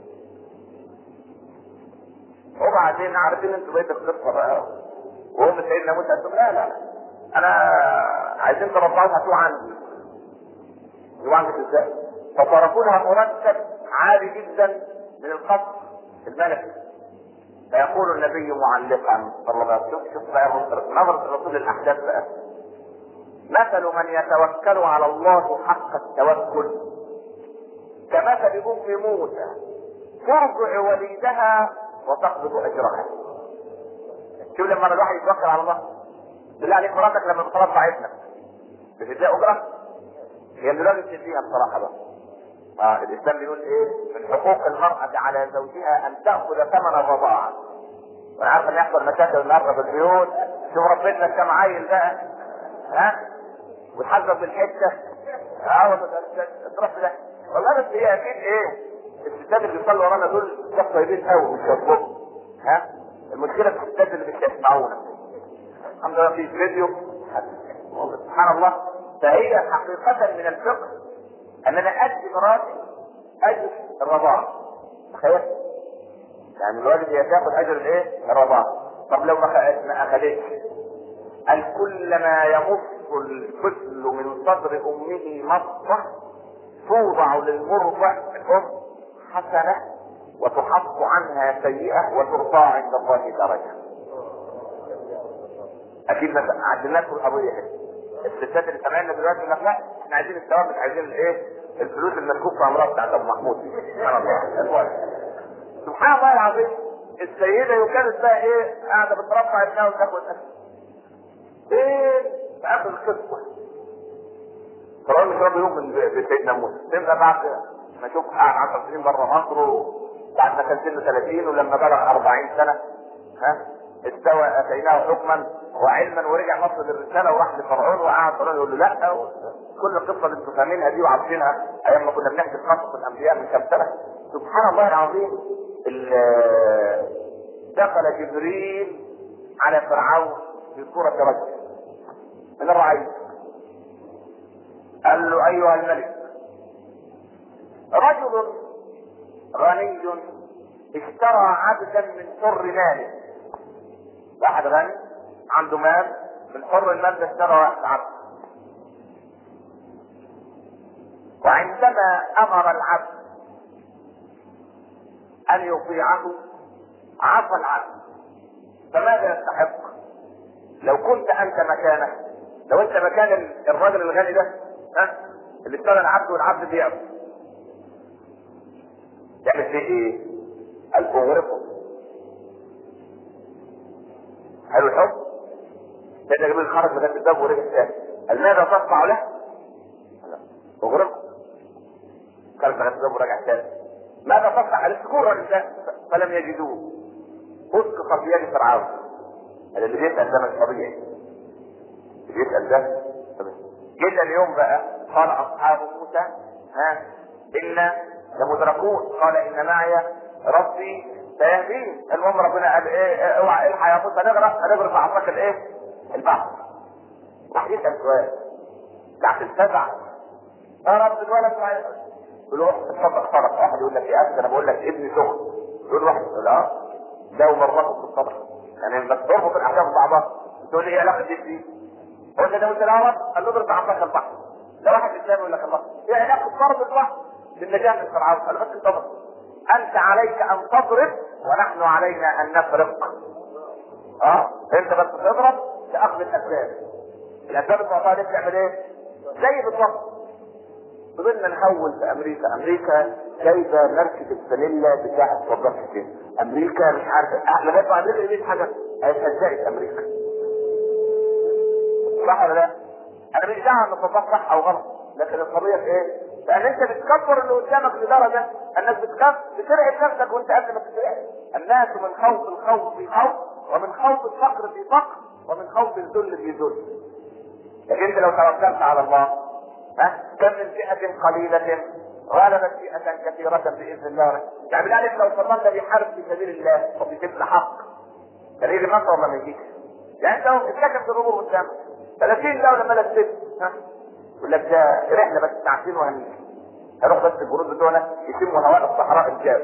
وبعدين عارفين انتوا بقيت القصه بقى، وهم سيدنا موسى قال لا انا عايزين ترفعوا هاتوه عندي. يوعدك ازاي؟ فصرفونها مرتب عالي جدا من القصر الملكي. فيقول النبي معلقا صلى الله عليه وسلم، شوف بقى نظرة الرسول للاحداث بقى. مثل من يتوكل على الله حق التوكل كمثل ام موسى ترضع وليدها وتقبض اجرها. شوف لما الواحد يتوكل على الله، بالله عليك مراتك لما بترضع ابنك بتديها اجره؟ هي اللي لازم تديها بصراحه بقى. الاسلام بيقول ايه؟ من حقوق المراه على زوجها ان تاخذ ثمن الرضاعه. وانا عارف ان يحصل مشاكل النهارده في البيوت، شوف ربنا كم عيل بقى وتحذر بالحته تروح ده. والله بس هي اكيد ايه؟ الستات اللي بيصلوا ورانا دول ناس طيبين قوي مش هيطلبوا. المشكله في الستات اللي مش هيسمعونا. الحمد لله في فيديو سبحان الله. فهي حقيقه من الفقه ان انا ادي مراتي اجر الرضاعه. تخيل يعني الواجب هي تاخد اجر الايه؟ الرضاعه. طب لو ما اخذتش، قال كلما يمص الطفل من صدر امه مصه توضع للمرضع الام حسنه وتحط عنها سيئه وترفع عند الله درجه. اكيد عدلنا لكم القضيه هنا. الستات اللي سامعيننا دلوقتي يقول لك لا احنا عايزين الثواب، مش عايزين الايه؟ الفلوس المسكوك في امراض بتاعت ابو محمود. سبحان الله. سبحان الله العظيم. السيده كانت بقى ايه؟ قاعده بترفع ابنها وتاخد ايه؟ في اخر القصه فرعون مش راضي يؤمن بسيدنا موسى. تبقى بعد ما شوف قعد 10 سنين بره مصر، وبعد ما كان سنه 30 ولما بلغ 40 سنه استوى اتيناه حكما وعلما ورجع مصر بالرساله وراح لفرعون وقعد فرعون يقول له لا. كل القصه اللي انتم فاهمينها دي وعارفينها ايام ما كنا بنحكي قصص الانبياء من كام سنه. سبحان الله العظيم. دخل جبريل على فرعون في صوره رجل من الرعيه. قال له ايها الملك، رجل غني اشترى عبدا من حر ماله. واحد غني عنده مال، من حر المال ده اشترى واحد عبد. وعندما امر العبد ان يطيعه عصى العبد. فماذا يستحق؟ لو كنت انت مكانه، لو انت مكان الرجل الغني ده اللي اشترى العبد والعبد بيعه، تعمل فيه ايه؟ قال اغرقه. حلو الحب. سيدنا جبريل خرج من الباب ورجع تاني. قال ماذا تصنع له؟ اغرقه. خرج من الباب ورجع تاني. ماذا تصنع على السكور والنساء؟ فلم يجدوه. اسقط في يد فرعون. اللي بيسأل ده مش طبيعي، اللي بيسأل ده طبيعي. جدا اليوم بقى قال اصحاب موسى انا لمدركون، قال ان معي ربي سيهدين. المهم ربنا قال ايه؟ اوعى الحق يا موسى نغرق بعصاك الايه؟ البحر. راح يسأل سؤال تحت السبع، يا رب الولد معي، يقول له اتفضل صدق. واحد يقول لك ايه انا بقول لك ابني سخن، يقول واحد لا ده مربط بالصبر، يعني بس تربط الاحكام ببعضها. تقول لي ايه علاقه دي؟ قلت له يا رب قال له اضرب بعصاك البحر. ده واحد اسلامي يقول لك الله ايه علاقه ضرب البحر بالنجاه من فرعون؟ قال له بس انتظر، انت عليك ان تضرب ونحن علينا ان نفرق. انت بس تضرب تاخذ الاسباب. الاسباب المعطاه دي بتعمل ايه؟ زي بالضبط فضلنا نحول في امريكا جايبه مركز الفانيلا بتاعت صدام حسين، امريكا مش عارفه لغايه ما امريكا دي حاجه هتهزقت امريكا. صح ولا لا؟ انا مش دعوه ان صدام صح او غلط، لكن القضيه في ايه؟ لان انت بتكبر اللي قدامك لدرجه انك بترعب نفسك وانت قبل ما تترعب. الناس من خوف الخوف في خوف، ومن خوف الفقر في فقر، ومن خوف الذل في ذل. لكن انت لو توكلت على الله كم من فئة قليلة غلبت فئة كثيرة بإذن الله. يعني بالله لو صلى بيحارب في سبيل الله وفي سبيل الحق كان يجي مصر ولا ما يجيش؟ يعني انت لو اتسكت في الامور قدامك 30 دولة مالك ست يقول لك ده رحلة بس ساعتين وهنيجي، هروح بس الجنود بتوعنا يتموا هواء الصحراء الجاف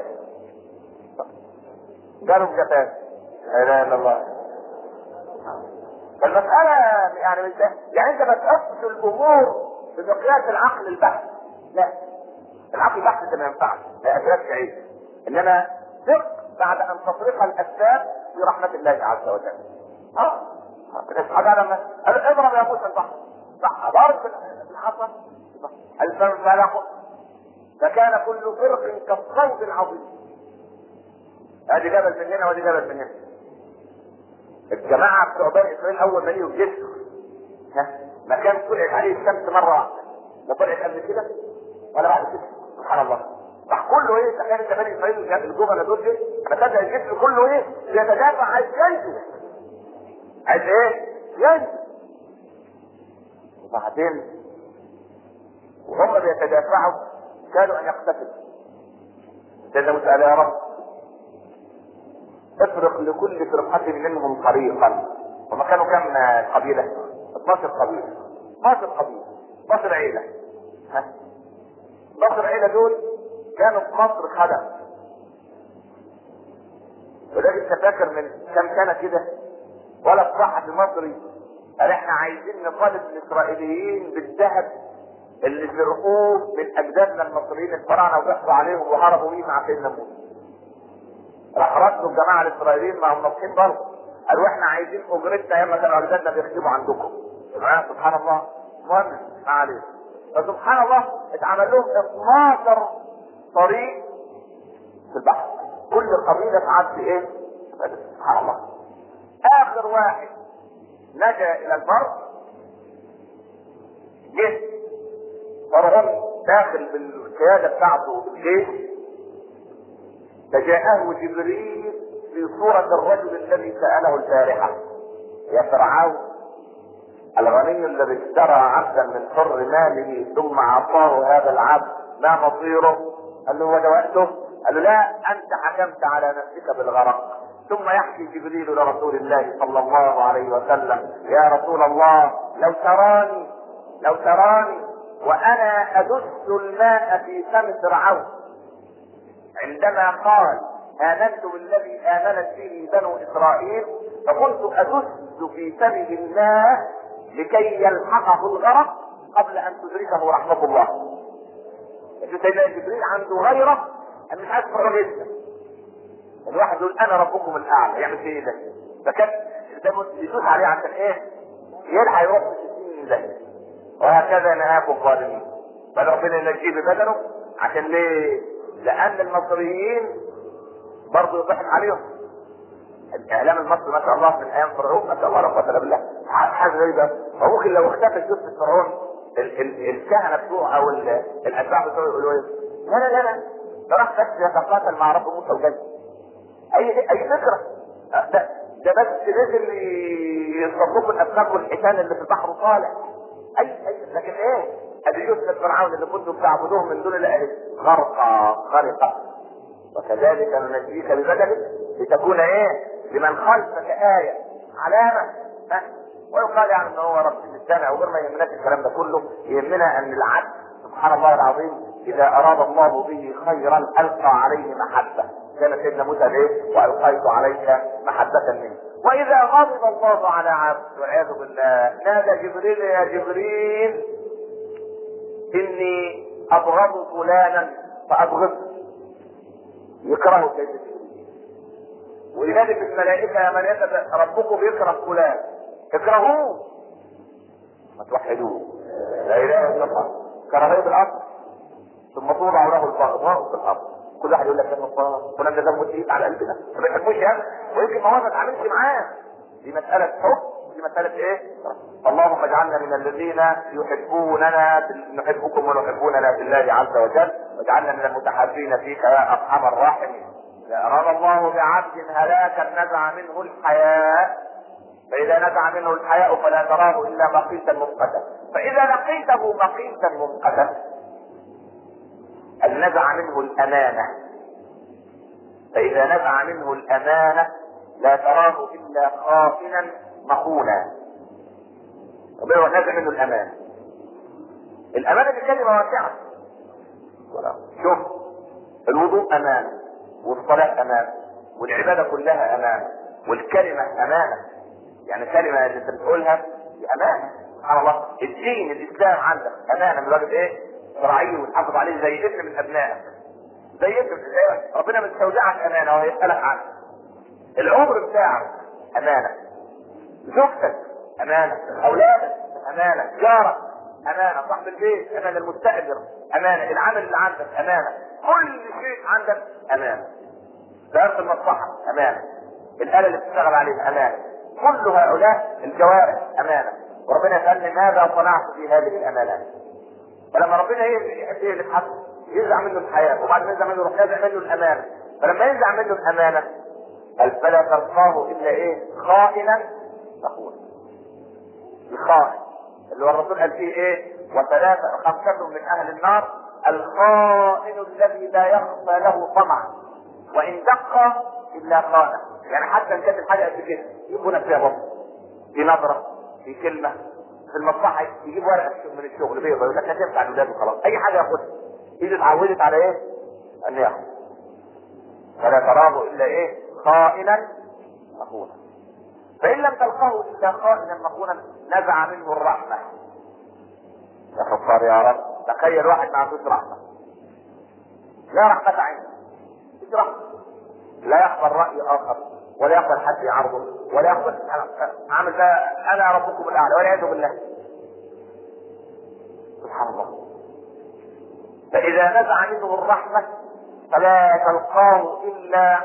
قالوا بجفاف. لا اله الا الله. فالمسألة يعني مش ده، يعني انت ما تقصد الامور بمقياس العقل البحث، لا العقل البحث ده ما ينفعش، لا اسباب تعيش، انما ثق بعد ان تطرق الاسباب في رحمة الله عز وجل. حاجة لما اضرب يا موسى البحر صح ضرب بالحصى الفلق فكان كل فرق كالصوت العظيم. ادي جبل من هنا وادي جبل من هنا. الجماعة بتوع بني اسرائيل اول ما يجوا الجسر مكان طلعت عليه الشمس مرة واحدة، لا طلعت قبل كده ولا بعد كده، سبحان الله. راح كله ايه؟ تخيل انت بني اسرائيل الجبنة دول ايه؟ مكان الجسر كله ايه؟ بيتدافع عايز ينجو. عايز ايه؟ ينجو. وبعدين وهم بيتدافعوا كانوا ان يقتتلوا. سيدنا موسى قال يا رب افرق لكل فرقة منهم طريقا. وما كانوا كم قبيلة؟ 12 قبيلة. 12 قبيلة 12 عيلة. 12 عيلة دول كانوا في مصر خدم. ولكن انت فاكر من كم سنة كده ولا الصحفي المصري قال احنا عايزين نطالب الاسرائيليين بالذهب اللي سرقوه من اجدادنا المصريين الفراعنه وضحكوا عليهم وهربوا بيه مع سيدنا موسى. راح ردوا الجماعه الاسرائيليين مع الناصحين برضه قالوا احنا عايزين اجرتنا ايام كانوا اجدادنا بيخدموا عندكم. سبحان الله. المهم ما عليه. فسبحان الله اتعمل لهم 12 طريق في البحر، كل قبيله تعدي ايه؟ سبحان الله. اخر واحد نجا الى البر جه فرعون داخل بالقياده بتاعته بالجيش، فجاءه جبريل في صورة الرجل الذي سأله البارحة يا فرعون الغني الذي اشترى عبدا من حر ماله ثم اعطاه هذا العبد ما مصيره؟ قال له هو ده وقته؟ قال له لا انت حكمت على نفسك بالغرق. ثم يحكي جبريل لرسول الله صلى الله عليه وسلم يا رسول الله لو تراني وانا ادس الماء في فم فرعون عندما قال آمنت بالذي آمنت به بنو إسرائيل، فكنت أدس في فمه الماء لكي يلحقه الغرق قبل أن تدركه رحمة الله. سيدنا جبريل عنده غيرة أن مش عايز فرق جدا. الواحد يقول أنا ربكم الأعلى، يعمل فيه إيه ده؟ فكان ده يدوس عليه عشان إيه؟ يلحق يروح في 60 ده. وهكذا نهاكم الظالمين. بل ربنا ينجيه ببدنه عشان ليه؟ لأن المصريين برضه يضحك عليهم. الإعلام المصري ما شاء الله من أيام فرعون ما شاء الله لا قوة إلا بالله حاجة غريبة. وممكن لو اختفت جثة فرعون الكهنة بتوعه أو الأتباع بتوعه يقولوا إيه؟ لا راح بس يتقاتل مع رب موسى وجاي. اي فكره. ده بس نزل يصطادوه الاسماك والحيتان اللي في البحر وطالع. لكن ايه؟ ادي يوسف فرعون اللي كنتم تعبدوه من دون الله غرقا. وكذلك ننجيك ببدنك لتكون ايه؟ لمن خلفك آية علامة. ويقال يعني ان هو رب السمع وغير ما يهمناش الكلام ده كله، يهمنا ان العبد سبحان الله العظيم اذا اراد الله به خيرا القى عليه محبة، كان سيدنا موسى ايه؟ والقيت عليك محبة منه. واذا غضب الله على عبد والعياذ بالله نادى جبريل يا جبريل اني ابغض فلانا فابغضه، يكرهه سيدنا جبريل. وينادي في الملائكة يا ملائكة ربكم يكره فلان اكرهوه ما توحدوه. لا اله الا الله. كراهيه بالارض ثم توضع له البغضاء في الارض. كل واحد يقول لك يا الله فلان ده دمه تقيل على قلبنا ما بيحبوش يعني، ويمكن ما هو ما اتعاملش معاه. دي مساله حب، دي مساله ايه؟ اللهم اجعلنا من الذين يحبوننا نحبكم ونحبوننا بالله عز وجل، واجعلنا من المتحابين فيك يا ارحم الراحمين. اذا اراد الله بعبد هلاكا نزع منه الحياء، فإذا نزع منه الحياء فلا تراه إلا مقيتا ممقتا، فإذا لقيته مقيتا ممقتا نزع منه الأمانة، فإذا نزع منه الأمانة لا تراه إلا خائنا مخونا. ربنا نزع منه الأمانة. الأمانة دي كلمة واسعة. شوف الوضوء أمانة، والصلاة أمانة، والعبادة كلها أمانة، والكلمة أمانة. يعني كلمة اللي انت بتقولها دي امانة. سبحان الله. الدين الاسلام عندك امانة من واجب ايه؟ شرعيه وتحافظ عليه زي ابن من ابنائك. زي ابن ربنا مستودعك امانة وهيسألك عنه. العمر بتاعك امانة، زوجتك امانة، اولادك امانة، جارك امانة، صاحب البيت امانة، المستأجر امانة، العمل اللي عندك امانة، كل شيء عندك امانة. دائرة المصلحة امانة، الآلة اللي بتشتغل عليها امانة، كل هؤلاء الجوارح امانه. وربنا يسالني ماذا صنعت في هذه الامانات. فلما ربنا يحب ايه اللي تحط ينزع منه الحياه، وبعد ما ينزع منه يروح ينزع منه الامانه. فلما ينزع منه الامانه قال فلا تلقاه الا ايه؟ خائنا مخونا. الخائن اللي هو الرسول قال فيه ايه؟ خمسة من اهل النار الخائن الذي لا يخفى له طمع وان دق الا خانه. يعني حتى ان كانت الحاجه قد كده يكون فيها بطل، في نظره، في كلمه، في المصلحه يجيب ورقه من الشغل بيضه يقول لك هتنفع الاولاد وخلاص، اي حاجه ياخدها. ايده اتعودت على ايه؟ ان ياخد. فلا تراه الا ايه؟ خائنا مخونا. فان لم تلقاه الا خائنا مخونا نزع منه الرحمه. يا خطار يا رب، تخيل واحد ما عندوش رحمه، لا رحمه عنده، مش رحمه، لا يقبل راي اخر ولا يقبل حد يعرضه ولا يقبل عامل ده انا ربكم الاعلى والعياذ بالله. سبحان الله. فاذا نزع منه الرحمه فلا تلقاه الا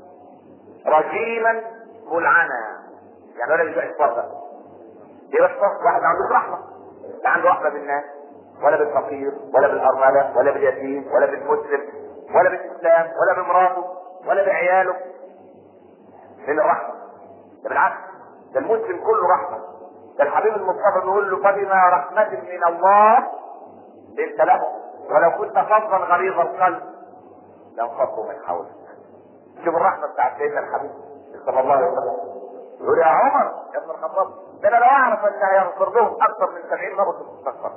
رجيما ملعنا. يعني ولا بيجي يتفضل يبقى واحد ما عندوش رحمه، لا عنده رحمه بالناس ولا بالفقير ولا بالارمله ولا باليتيم ولا بالمسلم ولا بالاسلام ولا بمراته ولا بعياله. من الرحمه ده بالعكس، ده المسلم كله رحمه. ده الحبيب المصطفى بيقول له فبما رحمه من الله لنت له ولو كنت فظا غليظ القلب لانفضوا من حولك. شوف الرحمه بتاعت سيدنا الحبيب صلى الله عليه وسلم. يقول يا عمر يا ابن الخطاب ده انا لو اعرف ان هيغفر لهم اكثر من 70 مره كنت استغفر.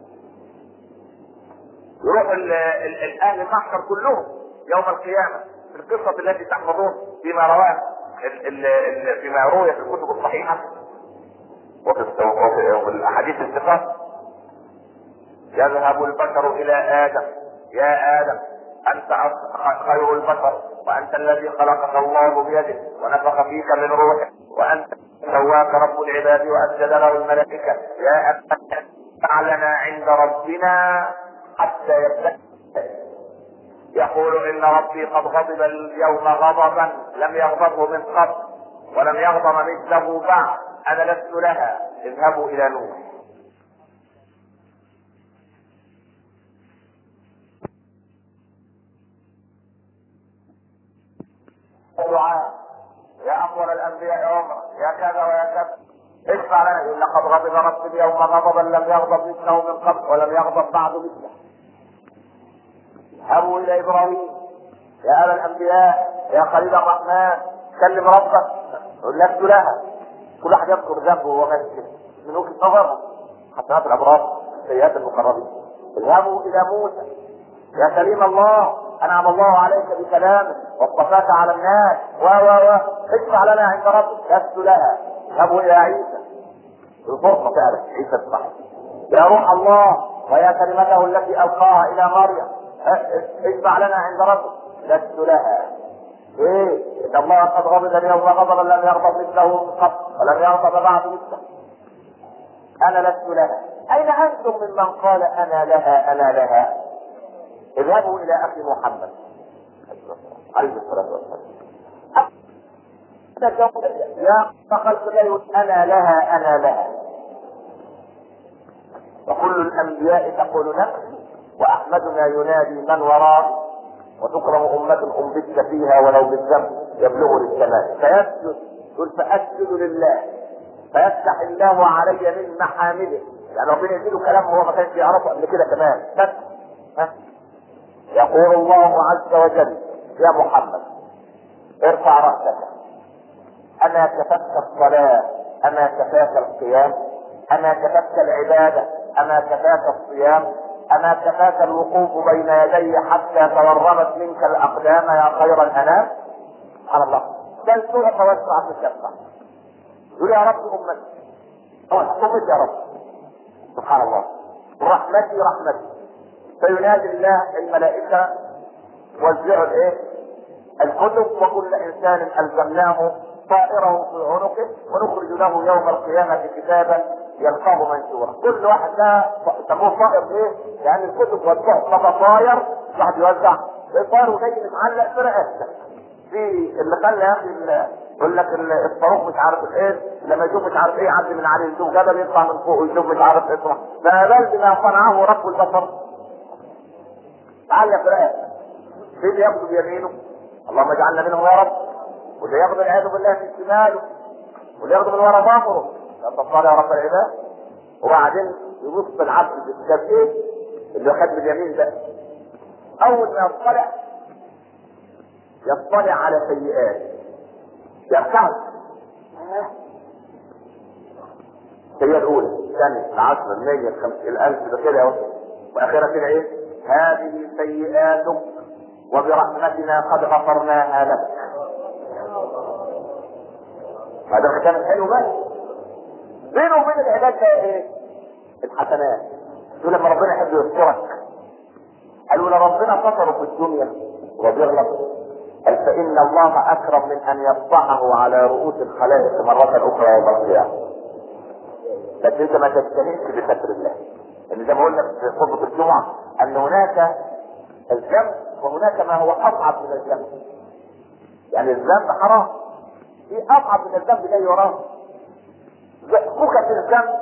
يروح الاهل المحشر كلهم يوم القيامه في القصه التي تحفظون فيما رواه فيما روي في الكتب الصحيحه وفي الاحاديث الثقات. يذهب البشر الى ادم يا ادم انت خير البشر وانت الذي خلقك الله بيده ونفخ فيك من روحه وانت سواك رب العباد واسجد له الملائكه يا ادم فعلنا عند ربنا حتى يبدا. يقول ان ربي قد غضب اليوم غضبا لم يغضبه من قبل ولم يغضب مثله بعد انا لست لها اذهبوا الى نوح. دعاء، يا افضل الانبياء عمر، يا كذا ويا كذا، اشفع لنا. يقول لقد غضب ربي اليوم غضبا لم يغضب مثله من قبل ولم يغضب بعد مثله. اذهبوا الى ابراهيم يا ابا الانبياء يا خليل الرحمن، كلم ربك. يقول لست لها. كل واحد يذكر ذنبه وهو ماشي من وجهه نظره، حسنات الابرار سيئات المقربين. اذهبوا الى موسى يا كريم الله، انعم الله عليك بكلامه واصطفاك على الناس اشفع لنا عند ربك، لست لها. اذهبوا الى عيسى، الفرصه فعلا عيسى الصحيح، يا روح الله ويا كلمته التي القاها الى مريم، اشفع لنا عند ربك، لست لها. ايه؟ ان الله قد غضب اليوم غضبا لم يغضب مثله من قبل ولم يغضب بعد مثله. انا لست لها. اين انتم ممن قال انا لها انا لها؟ اذهبوا الى اخي محمد عليه الصلاه والسلام. يا خلق لا انا لها انا لها. وكل الانبياء تقول نفسي واحمدنا ينادي من وراء، وتكرم امه انبت فيها ولو بالذنب يبلغ للسماء. فيسجد، يقول فاسجد لله فيفتح الله علي من محامده. يعني ربنا يديله كلام هو ما كانش يعرفه قبل كده كمان. بس يقول الله عز وجل يا محمد ارفع رأسك، اما كفاك الصلاة اما كفاك القيام، اما كفاك العبادة اما كفاك الصيام، اما كفاك الوقوف بين يدي حتى تورمت منك الاقدام يا خير الانام. سبحان الله. بل تعطى واسمع تشفع. يقول يا رب امتي يا رب. سبحان الله. رحمتي رحمتي. فينادي الله الملائكة وزعوا الايه؟ الكتب، وكل انسان الزمناه طائره في عنقه ونخرج له يوم القيامة كتابا يلقاه منشورا. كل واحد ده سموه طائر ليه؟ يعني الكتب والصحف طاير، واحد يوزع طائر وجاي متعلق في رقبته. في اللي خلى يا اخي يقول لك الصاروخ مش عارف ايه، لما يشوف مش عارف ايه يعدي من عليه، يشوف جبل يطلع من فوق ويشوف مش عارف ايه، فبل بما صنعه رب البشر تعلق في رقبته. في اللي ياخذ بيمينه اللهم اجعلنا منهم يا رب، واللي ياخذ العياذ بالله في شماله، واللي ياخذ من ورا ظهره. يا رب العباد. وبعدين يبص العبد بالكتاب ايه اللي خد باليمين ده، اول ما يطلع على سيئات يركض. السيئة الأولى، الثانية، العشرة، 100، 50، 1000 ده كده اهو. وأخيرا كده إيه؟ هذه سيئاتك وبرحمتنا قد غفرناها لك. هذا الختام الحلو بس. بينه وبين العباد ده إيه؟ الحسنات. يقول لما ربنا يحب يذكرك، قالوا لربنا ستره في الدنيا وبيغلط، قال فإن الله أكرم من أن يفضحه على رؤوس الخلائق مرة أخرى يوم القيامة. بس أنت ما تجتهدش بستر الله. اللي زي ما قلنا في خطبة الجمعة أن هناك الذنب وهناك ما هو أصعب من الذنب. يعني الذنب حرام، في أصعب من الذنب جاي وراه. فكك الذنب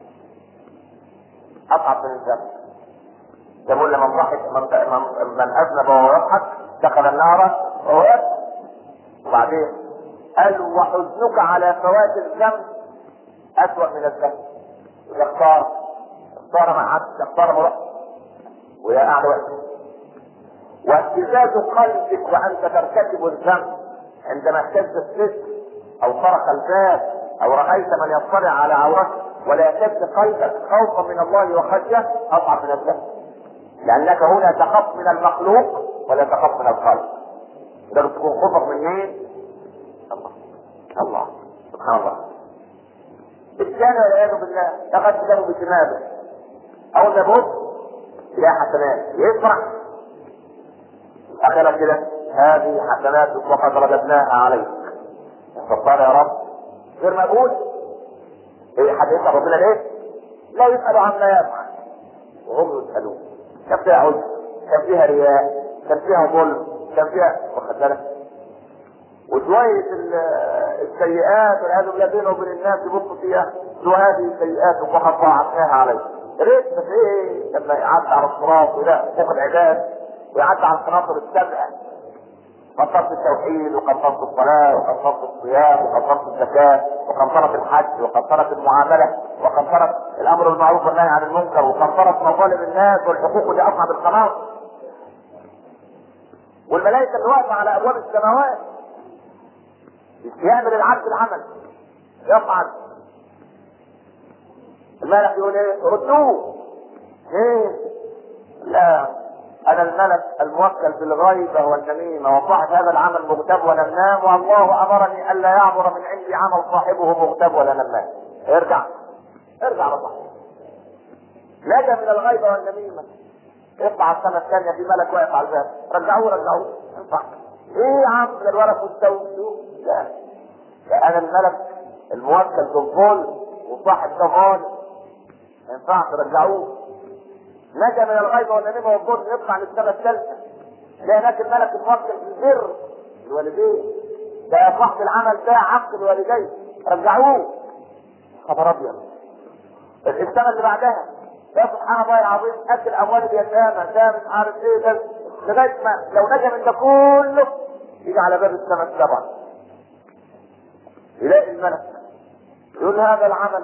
أصعب من الذنب. يقول لمن ضحك من أذنب وهو يضحك دخل النار وهو يضحك. وبعدين قال وحزنك على فوات الذنب أسوأ من الذنب. اختار مع عبد، اختار مرأة ويا أعلى وقت. واهتزاز قلبك وأنت ترتكب الذنب عندما اهتز الستر أو طرق الباب أو رأيت من يطلع على عورتك ولا يهتز قلبك خوفا من الله وخشية أصعب من الذنب، لأنك هنا تخاف من المخلوق ولا تخاف من الخالق. تقدر تكون خوفك من مين؟ الله سبحان الله. الثاني والعياذ بالله لقد كانوا بشماله أول ما يبص يلاقي حسنات يفرح. أخيرا كده هذه حسناتك وقد رددناها عليك. فقال يا رب غير مقبول. ايه حد يسأل ربنا ليه؟ لا يسأل عما يفعل وهم يسألون. كان فيها عجب، كان فيها رياء، كان فيها ظلم، كان فيها واخد بالك. وشوية السيئات والعياذ بالله بينه وبين الناس يبصوا فيها هذه السيئات وقد ضاعفناها عليه. ريت بس ايه لما يعدي على الصراط ولا ياخد عباد ويعدي على القناطر السبعة قنطرة التوحيد وقنطرة الصلاة وقنطرة الصيام وقنطرة الزكاة وقنطرة الحج وقنطرة المعاملة وقنطرة الأمر بالمعروف والنهي عن المنكر وقنطرة مظالم الناس والحقوق لأصحاب القناص. والملائكة اللي واقفة على أبواب السماوات يعمل العبد العمل يفعل. الملك يقول ايه؟ ردوه. ايه؟ لا، انا الملك الموكل بالغيبة والنميمة وصاحب هذا العمل مغتاب ولا نام، والله امرني الا يعبر من عندي عمل صاحبه مغتاب ولا نام. ارجع لصاحبه. نجا من الغيبة والنميمة. اطلع السنة الثانية في ملك واقف على الباب. رجعوه ينفع. ايه يا عم ده الولد والتوبة؟ لا، انا الملك الموكل بالظلم وصاحب ظالم، ما ينفعش ترجعوه. نجا من الغيبة والنميمة والظلم، يطلع للسنة الثالثة لا هناك الملك الموكل بالبر الوالدين، ده يا صاحب العمل ده عقل الوالدين، رجعوه. خبر ابيض. السنة اللي بعدها يا سبحان الله العظيم قد الاموال اليتامى ده مش عارف ايه ده، لغايه ما لو نجا من ده كله يجي على باب السنة السبعة يلاقي الملك يقول هذا العمل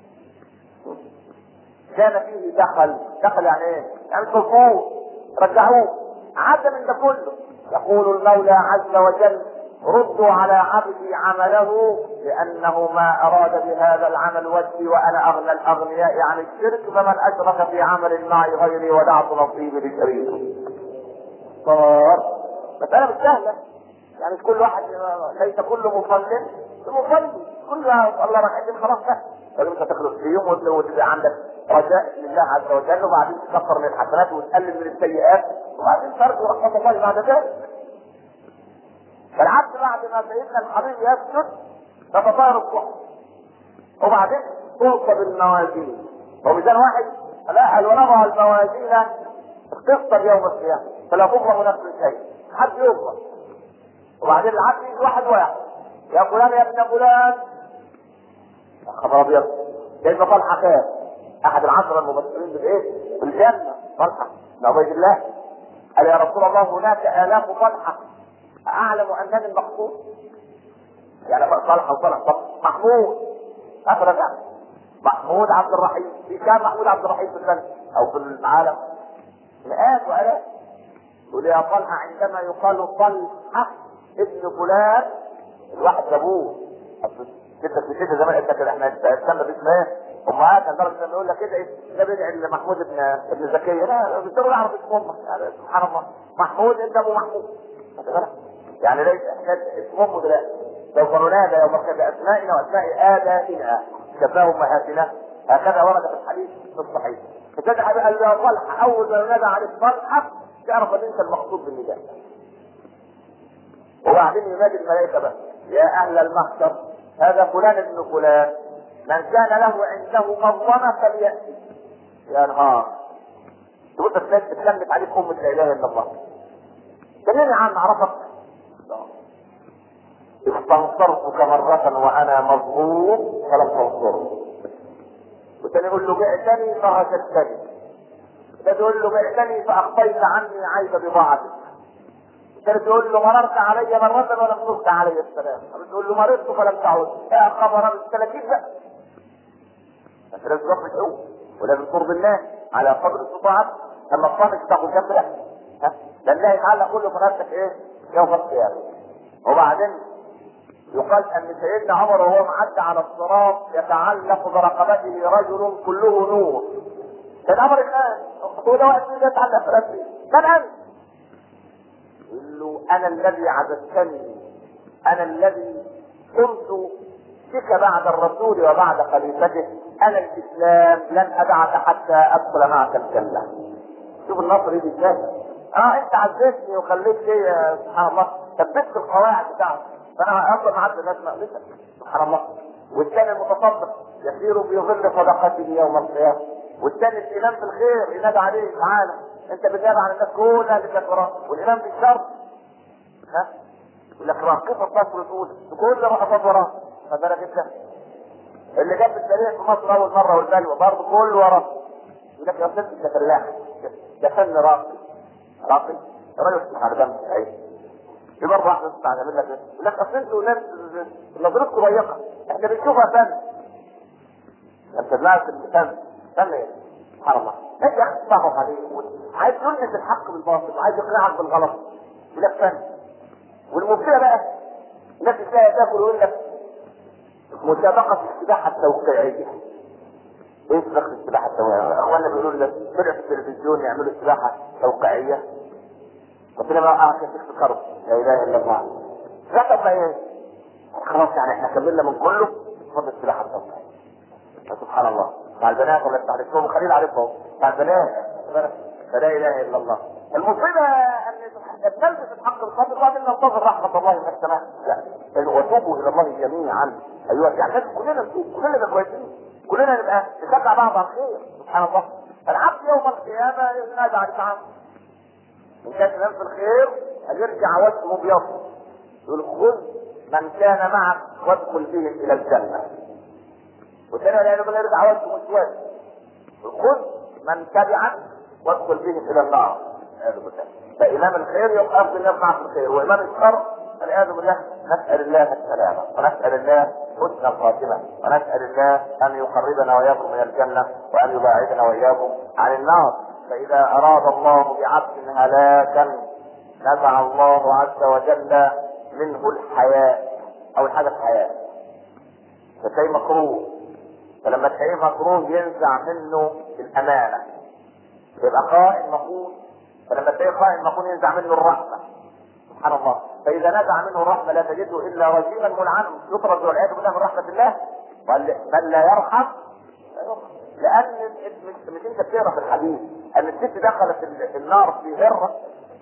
كان فيه دخل يعني ايه؟ يعني صفوه. رجعوه. عاد من ده كله. يقول المولى عز وجل ردوا على عبدي عمله لانه ما اراد بهذا العمل وجهي وانا اغنى الاغنياء عن الشرك، فمن اشرك في عمل معي غيري ودعت نصيبي لشريكه. صار مسألة مش سهلة، يعني مش كل واحد، ليس كل مصلي كل الله راح خلاص ده لازم انت تخلص في يوم وتبقى عندك رجاء لله عز وجل، وبعدين تكفر من الحسنات وتقلل من السيئات، وبعدين ترجو رحمة الله بعد ذلك. فالعبد بعد ما سيدنا الحبيب يسجد تتطاير الصحف، وبعدين توصل الموازين وميزان واحد. لا، ونضع الموازين تخسر يوم القيامة فلا تظلم نفس شيء، حد يظلم. وبعدين العبد يجي واحد يا فلان يا ابن فلان، خبر ابيض. كيف طلحه كان احد العشره المبشرين بالايه؟ بالجنه. طلحه بن عبيد الله قال يا رسول الله هناك الاف طلحه اعلم انني المقصود. يعني طلحه محمود افرج محمود عبد الرحيم، في كام محمود عبد الرحيم في السنه او في العالم؟ مئات والاف. يقول يا طلحه عندما يقال طلحه ابن فلان الواحد جابوه ستة زمان انت كده احنا استنى باسمه ايه؟ امهات لدرجه انه يقول لك كده ايه؟ ده بيدعي لمحمود ابن زكيه. لا بيقدروا يعرف اسم امه. يعني سبحان الله، محمود انت ابو محمود. يعني ليس اسم امه دلوقتي سوف ننادى يوم باسمائنا واسماء ابائنا كفاه امهاتنا. هكذا ورد في الحديث في الصحيح. فتجد قال له طلحه اول ما ينادى عليك طلحه تعرف ان انت المقصود بالنداء. وبعدين ينادي الملائكه بقى يا اهل المحشر هذا فلان ابن فلان، من كان له عنده مظلمه فليأتي. يا نهار تقول تتكلم عليك لا اله الا الله. كلمني عن عرفك. استنصرتك مرة وانا مظلوم فلم تنصرني. وثاني يقول له بعتني فغششتني. تقول له بعتني فاخفيت عني عيب بضاعتك. كانت تقول له مررت علي مرة ولم ترد علي السلام. تقول له مررت فلم تعود. يا خبر من 30 بقى. انت لازم تروح بالقوة ولازم ترضي الناس على قدر استطاعتك. اما الصامت تاخد جنب لا، ده الله يتعلق كله في نفسك ايه؟ يوم القيامة. وبعدين يقال ان سيدنا عمر وهو معدي على الصراط يتعلق برقبته رجل كله نور. كان عمر الان هو ده وقت يتعلق برقبته. من انت؟ يقول له انا الذي عبدتني، انا الذي كنت بك بعد الرسول وبعد خليفته، انا الاسلام لن ادعك حتى ادخل معك الجنه. شوف النصر دي ازاي. انت عززتني وخليت لي سبحان الله ثبتت القواعد بتاعتك، فانا افضل معدل الناس مقلتك سبحان الله. والثاني المتصدق يسير في ظل صدقته يوم القيامه. والثاني الامام في الخير ينادى عليه تعالى انت بتنادى على الناس كلها اللي كانت وراك. والامام في الشر يقول لك راقصه مصر الاولى كل رقصات وراك. فبالك انت اللي جاب التاريخ في مصر اول مره والبلوه برضه كله وراك. يقول لك يا ست انت فلاح ده فن راقي الراجل اسمه حردان. في برضه واحده تطلع تعمل لك ايه؟ يقول لك اصل انتوا ناس نظرتكم ضيقه، احنا بنشوفها فن. انت دماغك فن فن ايه؟ سبحان الله. انت يا اخي تفهم عليه، عايز يلبس الحق بالباطل وعايز يقنعك بالغلط، يقول لك فن. والمبتدع بقى الناس تلاقي تاكل ويقول لك مسابقه السباحه التوقيعيه. ايه سباقه السباحه التوقيعيه؟ اخواننا بيقولوا لك طلع في التلفزيون يعملوا سباحه توقيعيه. قلت له بقى كيف تفكروا؟ لا اله الا الله. لا طب ايه؟ خلاص يعني احنا كملنا من كله فضل السباحه التوقيعيه. سبحان الله. مع البنات ولا بتاع الاسلام خليل عارفه مع البنات. فلا اله الا الله. المصيبه ان نلبس الحق الخاطئ وبعدين ننتظر رحمه الله من السماء. لا وتوبوا الى الله جميعا ايها يعني كلنا نتوب، كلنا نبقى كويسين، كلنا نبقى نشجع بعض على الخير. سبحان الله. العبد يوم القيامه ينادى على الطعام ان كان ينام في الخير ان يرجع وجهه ابيض يقول خذ من كان معك وادخل بهم الى الجنه. والثاني لا يرجع وجهه مسود خذ من تبعك وادخل بهم الى النار. فامام الخير يبقى افضل الناس معه في الخير، وامام الشر والعياذ بالله. نسال الله السلامه ونسال الله حسن الخاتمه ونسال الله ان يقربنا واياكم من الجنه وان يباعدنا واياكم عن النار. فاذا اراد الله بعبد هلاكا نزع الله عز وجل منه الحياء. اول حاجه الحياء فشيء مكروه، فلما تلاقيه مكروه ينزع منه الامانه يبقى خائن مخون، فلما تلاقيه خائن مخون ينزع منه الرحمه. سبحان الله. فاذا نزع منه الرحمه لا تجده الا رجيما ملعنا يطرد والعياذ بالله من رحمه الله. من لا يرحم لان مش انت بتقرا في الحديث ان الست دخلت النار في هره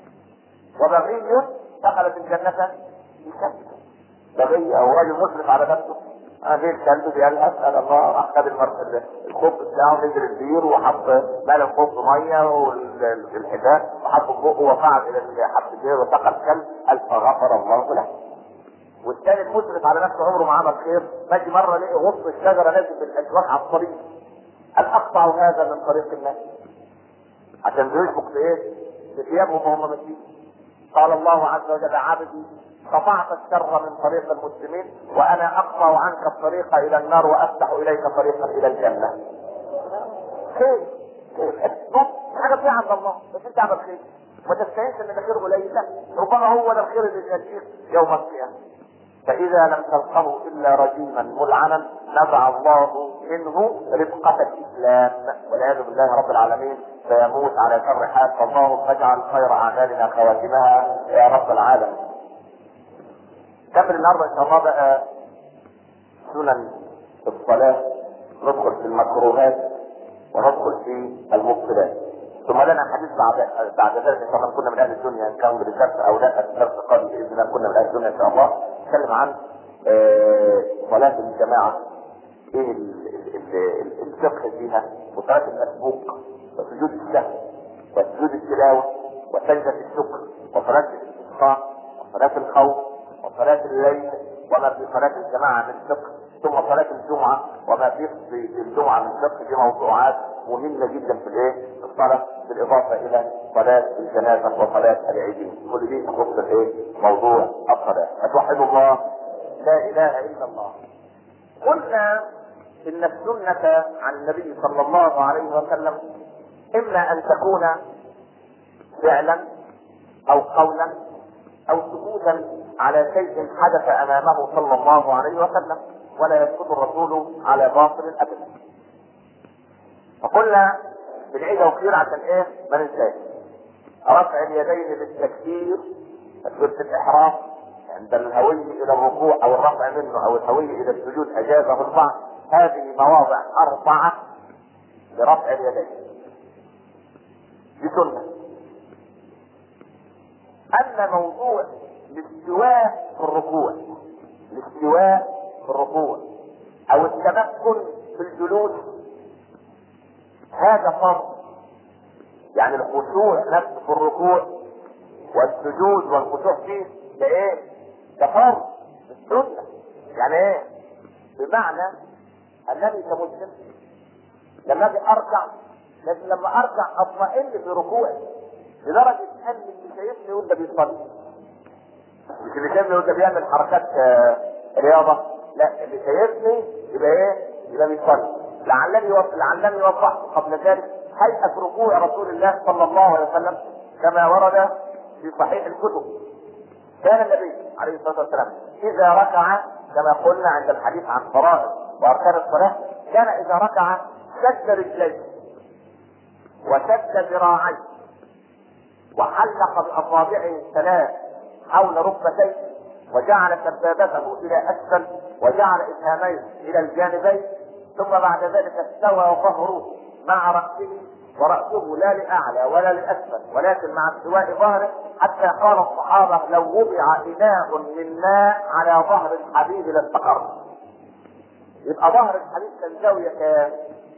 وبغي دخلت الجنه في كبد. بغي او رجل مسرف على نفسه هذه الكلب بيلهث اسال الله اخذ الخبز بتاعه نزل البير وحط مال الخبز ميه والحذاء وحط بقه وقعد الى حبس البير وسقى الكلب قال فغفر الله له. والثاني المسرف على نفسه عمره ما عمل خير ماشي مره لقي غصن الشجره نازل بالاشواك على الطريق قال اقطع هذا من طريق الناس عشان بيشبك في ايه؟ في ثيابهم وهم ماشيين. قال الله عز وجل عبدي قطعت الشر من طريق المسلمين وانا اقطع عنك الطريق الى النار وافتح اليك طريقا الى الجنه. خير حاجه فيها عند الله بس انت اعمل خير ما تستعينش ان ده خير قليل، لا ربما هو ده الخير اللي ياتيك يوم القيامه. فاذا لم تلقه الا رجيما ملعنا نزع الله منه رفقه الاسلام والعياذ بالله رب العالمين فيموت على شر حال. فالله فاجعل خير اعمالنا خواتمها يا رب العالمين. كمل النهارده ان شاء الله بقى سنن الصلاه، ندخل في المكروهات وندخل في المبطلات، ثم لنا حديث بعد ذلك ان شاء الله كنا من اهل الدنيا ان كان بالدرس او لا الدرس القادم باذن الله كنا من اهل الدنيا ان شاء الله. نتكلم عن صلاه الجماعه ايه الفقه فيها وصلاه المسبوق وسجود السهو وسجود التلاوه وسجده الشكر وصلاه الاستسقاء وصلاه الخوف وصلاة الليل وما في صلاة الجماعة من فقه، ثم صلاة الجمعة وما في الجمعة من فقه. دي موضوعات مهمة جدا في الايه؟ في الصلاة بالإضافة إلى صلاة الجنازة وصلاة العيدين. كل دي تخص الايه؟ موضوع الصلاة. أتوحدوا الله لا إله إلا الله. قلنا إن السنة عن النبي صلى الله عليه وسلم إما أن تكون فعلا أو قولا أو سكوتا على شيء حدث امامه صلى الله عليه وسلم ولا يسكت الرسول على باطل ابدا. فقلنا بالعيد وخير عشان ايه؟ ما ننساش رفع اليدين بالتكبير تكبيرة الاحرام عند الهوي الى الركوع او الرفع منه او الهوي الى السجود اجازه البعض. هذه مواضع 4 لرفع اليدين دي سنه. اما موضوع الاستواء في الركوع او التمكن في الجلوس هذا فرض، يعني الخشوع نفسه في الركوع والسجود والخشوع فيه ده ايه؟ ده فرض السنه. يعني ايه؟ بمعنى انني كمسلم لما اجي اركع لازم لما اركع اطمئن في ركوعي لدرجه ان اللي شايفني يقول ده بيصلي. اللي شايفني وانت بيعمل حركات رياضه، لا اللي شايفني يبقى ايه؟ يبقى بيصلي. لعلني وضحت قبل ذلك هيئه ركوع رسول الله صلى الله عليه وسلم كما ورد في صحيح الكتب. كان النبي عليه الصلاه والسلام اذا ركع كما قلنا عند الحديث عن فرائض واركان الصلاه، كان اذا ركع شد رجليه وشد ذراعيه وحلق باصابعه الثلاث حول ركبتيه وجعل سبابته الى اسفل وجعل ابهاميه الى الجانبين، ثم بعد ذلك استوى ظهره مع راسه وراسه لا لاعلى ولا لاسفل ولكن مع استواء ظهره، حتى قال الصحابه لو وضع اناء من ماء على ظهر الحبيب لاستقر. يبقى ظهر الحبيب كان زاويه كام؟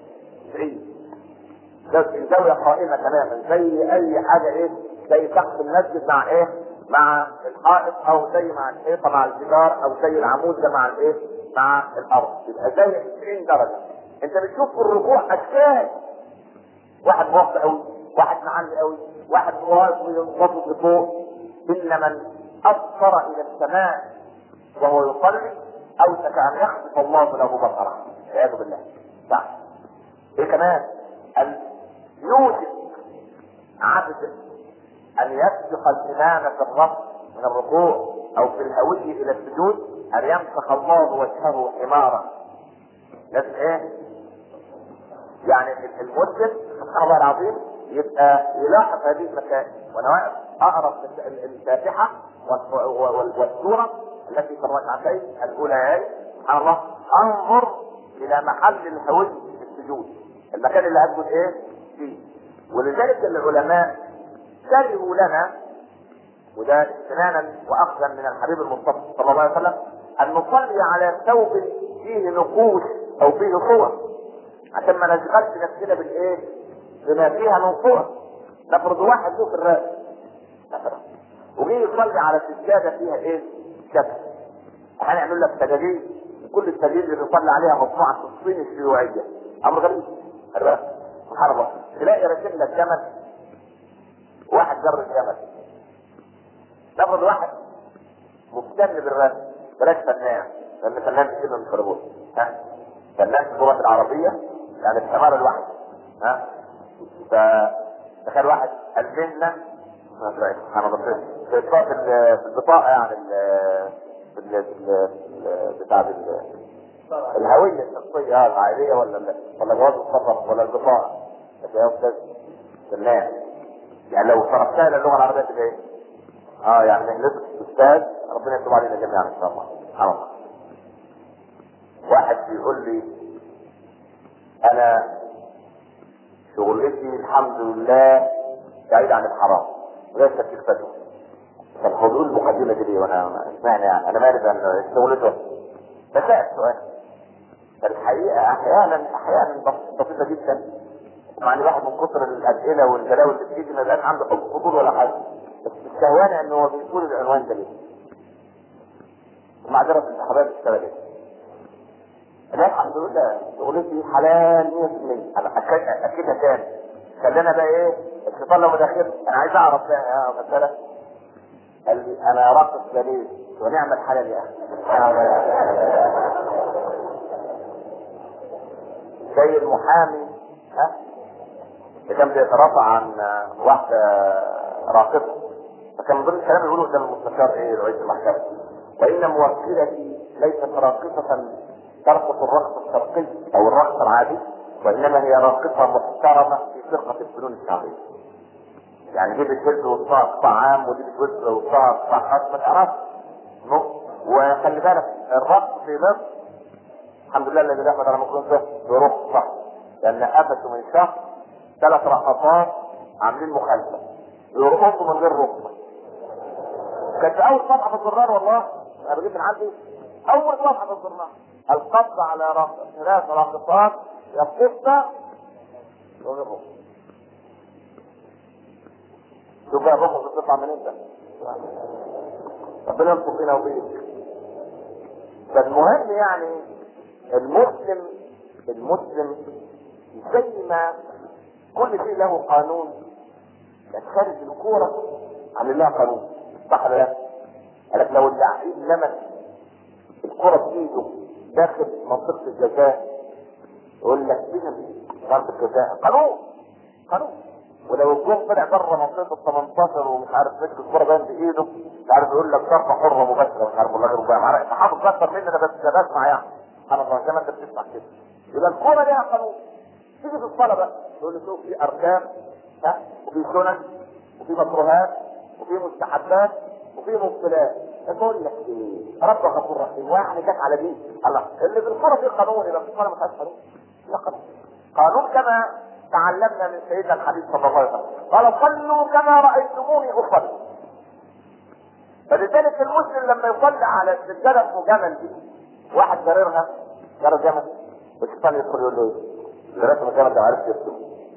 90 زاويه قائمه تماما زي اي حاجه ايه؟ زي سقف المسجد مع ايه؟ مع الحائط، او زي مع الحيطه مع الجدار، او زي العمود ده مع الايه؟ مع الارض. يبقى زاويه 90 درجه. انت بتشوف في الركوع اشكال، واحد موطي قوي، واحد معلي قوي، واحد واقف لفوق. الا من ابصر الى السماء وهو يصلي اوشك ان يخسف الله له بصره والعياذ بالله. صح. ايه كمان؟ ان يوجب عبد ان يسبق الامام في الرفع من الركوع او في الهويه الى السجود ان يمسح الله وجهه حمارا. لازم ايه؟ يعني المسلم سبحان الله العظيم يبقى يلاحظ هذه المسائل. وانا واقف اقرا الفاتحه والسوره التي في الركعتين الاوليين، سبحان الله انظر الى محل الهويه في السجود، المكان اللي هسجد ايه فيه. ولذلك العلماء كرهوا لنا، وده استنانا واخذا من الحبيب المصطفى صلى الله عليه وسلم، ان نصلي على ثوب فيه نقوش او فيه صور، عشان ما نشغلش نفسنا بالايه؟ بما فيها من صور. نفرض واحد له في الراس مثلا وجي يصلي على سجاده فيها ايه؟ شكل، هنعمل لك سجاجيد، كل السجاجيد اللي بيصلي عليها مصنوعه في الصين الشيوعيه، امر غريب. الراس سبحان الله، تلاقي راسم لك جمل، واحد جر الجمل. نفرض واحد مهتم بالرسم، بلاش فنان، لان فنان كده من فربوط، ها؟ فنان في اللغه العربيه يعني الثمار الواحد، ها؟ فتخيل واحد المهنه سبحان الله في البطاقه يعني بتاع الهويه الشخصيه العائليه ولا جواز السفر ولا البطاقه، يا استاذ فنان. يعني لو صرفتها الى اللغه العربيه تبقى ايه؟ يعني نهلك استاذ، ربنا يتوب علينا جميعا ان شاء الله. سبحان الله. واحد بيقول لي انا شغلتي الحمد لله بعيد عن الحرام وليس تفكير فتوى. طب هو بيقول المقدمه دي ليه وانا اشمعنى يعني؟ انا مالي بان شغلته. بسأل سؤال. الحقيقه احيانا بسيطه جدا، مع ان الواحد من كثر الاسئله والبلاوي اللي بتيجي ما بقاش عنده فضول ولا حاجه، بس الشهوانه ان هو بيقول العنوان ده ليه؟ معذره الانتخابات اشتغلت. انا الحمد لله شغلتي حلال 100%، انا اكيدها تاني. خلينا بقى ايه؟ الشيطان لو داخل انا عايز اعرف بقى يا مثلا. قال لي انا راقص باليه ونعم الحلال يا اخي. زي المحامي اللي كان بيترافع عن واحده راقصه، فكان من ضمن الكلام يقولوا قدام المستشار ايه رئيس المحكمه: وان موكلتي ليست راقصه ترقص الرقص الشرقي او الرقص العادي، وانما هي راقصه محترمه في فرقه الفنون الشعبيه. يعني دي بتهز وسطها قطاع عام ودي بتهز وسطها قطاع خاص، ما تعرفش. وخلي بالك الرقص في مصر الحمد لله الذي لا قدر مكون به برخصه، لان قفشوا من شهر 3 رقصات عاملين مخالفه يرقصوا من غير رخصه. كانت اول صفحه في الزرار، والله انا بجيب من عندي اول صفحه في الزرار: القبض على 3 راقصات يقصن من غير رخصه. شوف بقى الرخص بتطلع من انت، ربنا ينصر فينا وفيك. فالمهم يعني المسلم زي ما كل شيء له قانون، خارج الكوره عامل لها قانون، صح ولا لا؟ قال لك لو اللعيب لمس الكرة بايده داخل منطقة الجزاء يقول لك اذا ضربة الجزاء قانون. ولو الجون طلع بره منطقة ال 18 ومش عارف مسك الكرة باين بايده مش عارف يقول لك ضربة حرة مباشرة مش عارف والله غير بقى انت حافظ اكتر مني انا بسمع يعني سبحان الله زي ما انت بتسمع كده. يبقى الكرة ليها قانون. تيجي في الصلاة بقى تقول لي شوف في اركان وفي سنن وفي مكروهات وفي مستحبات وفي مبطلات. تقول لك ايه رب غفور رحيم واحد جت على دي الله اللي في الكرة فيه قانون يبقى في الصلاة ما فيهاش قانون. لا قانون كما تعلمنا من سيدنا الحبيب صلى الله عليه وسلم قال صلوا كما رأيتموني اصلي. فلذلك المسلم لما يصلي على السجادة جمل دي واحد جريرها جرى جمل والشيطان يدخل يقول له ايه؟ جريت الجمل ده عارف يرسم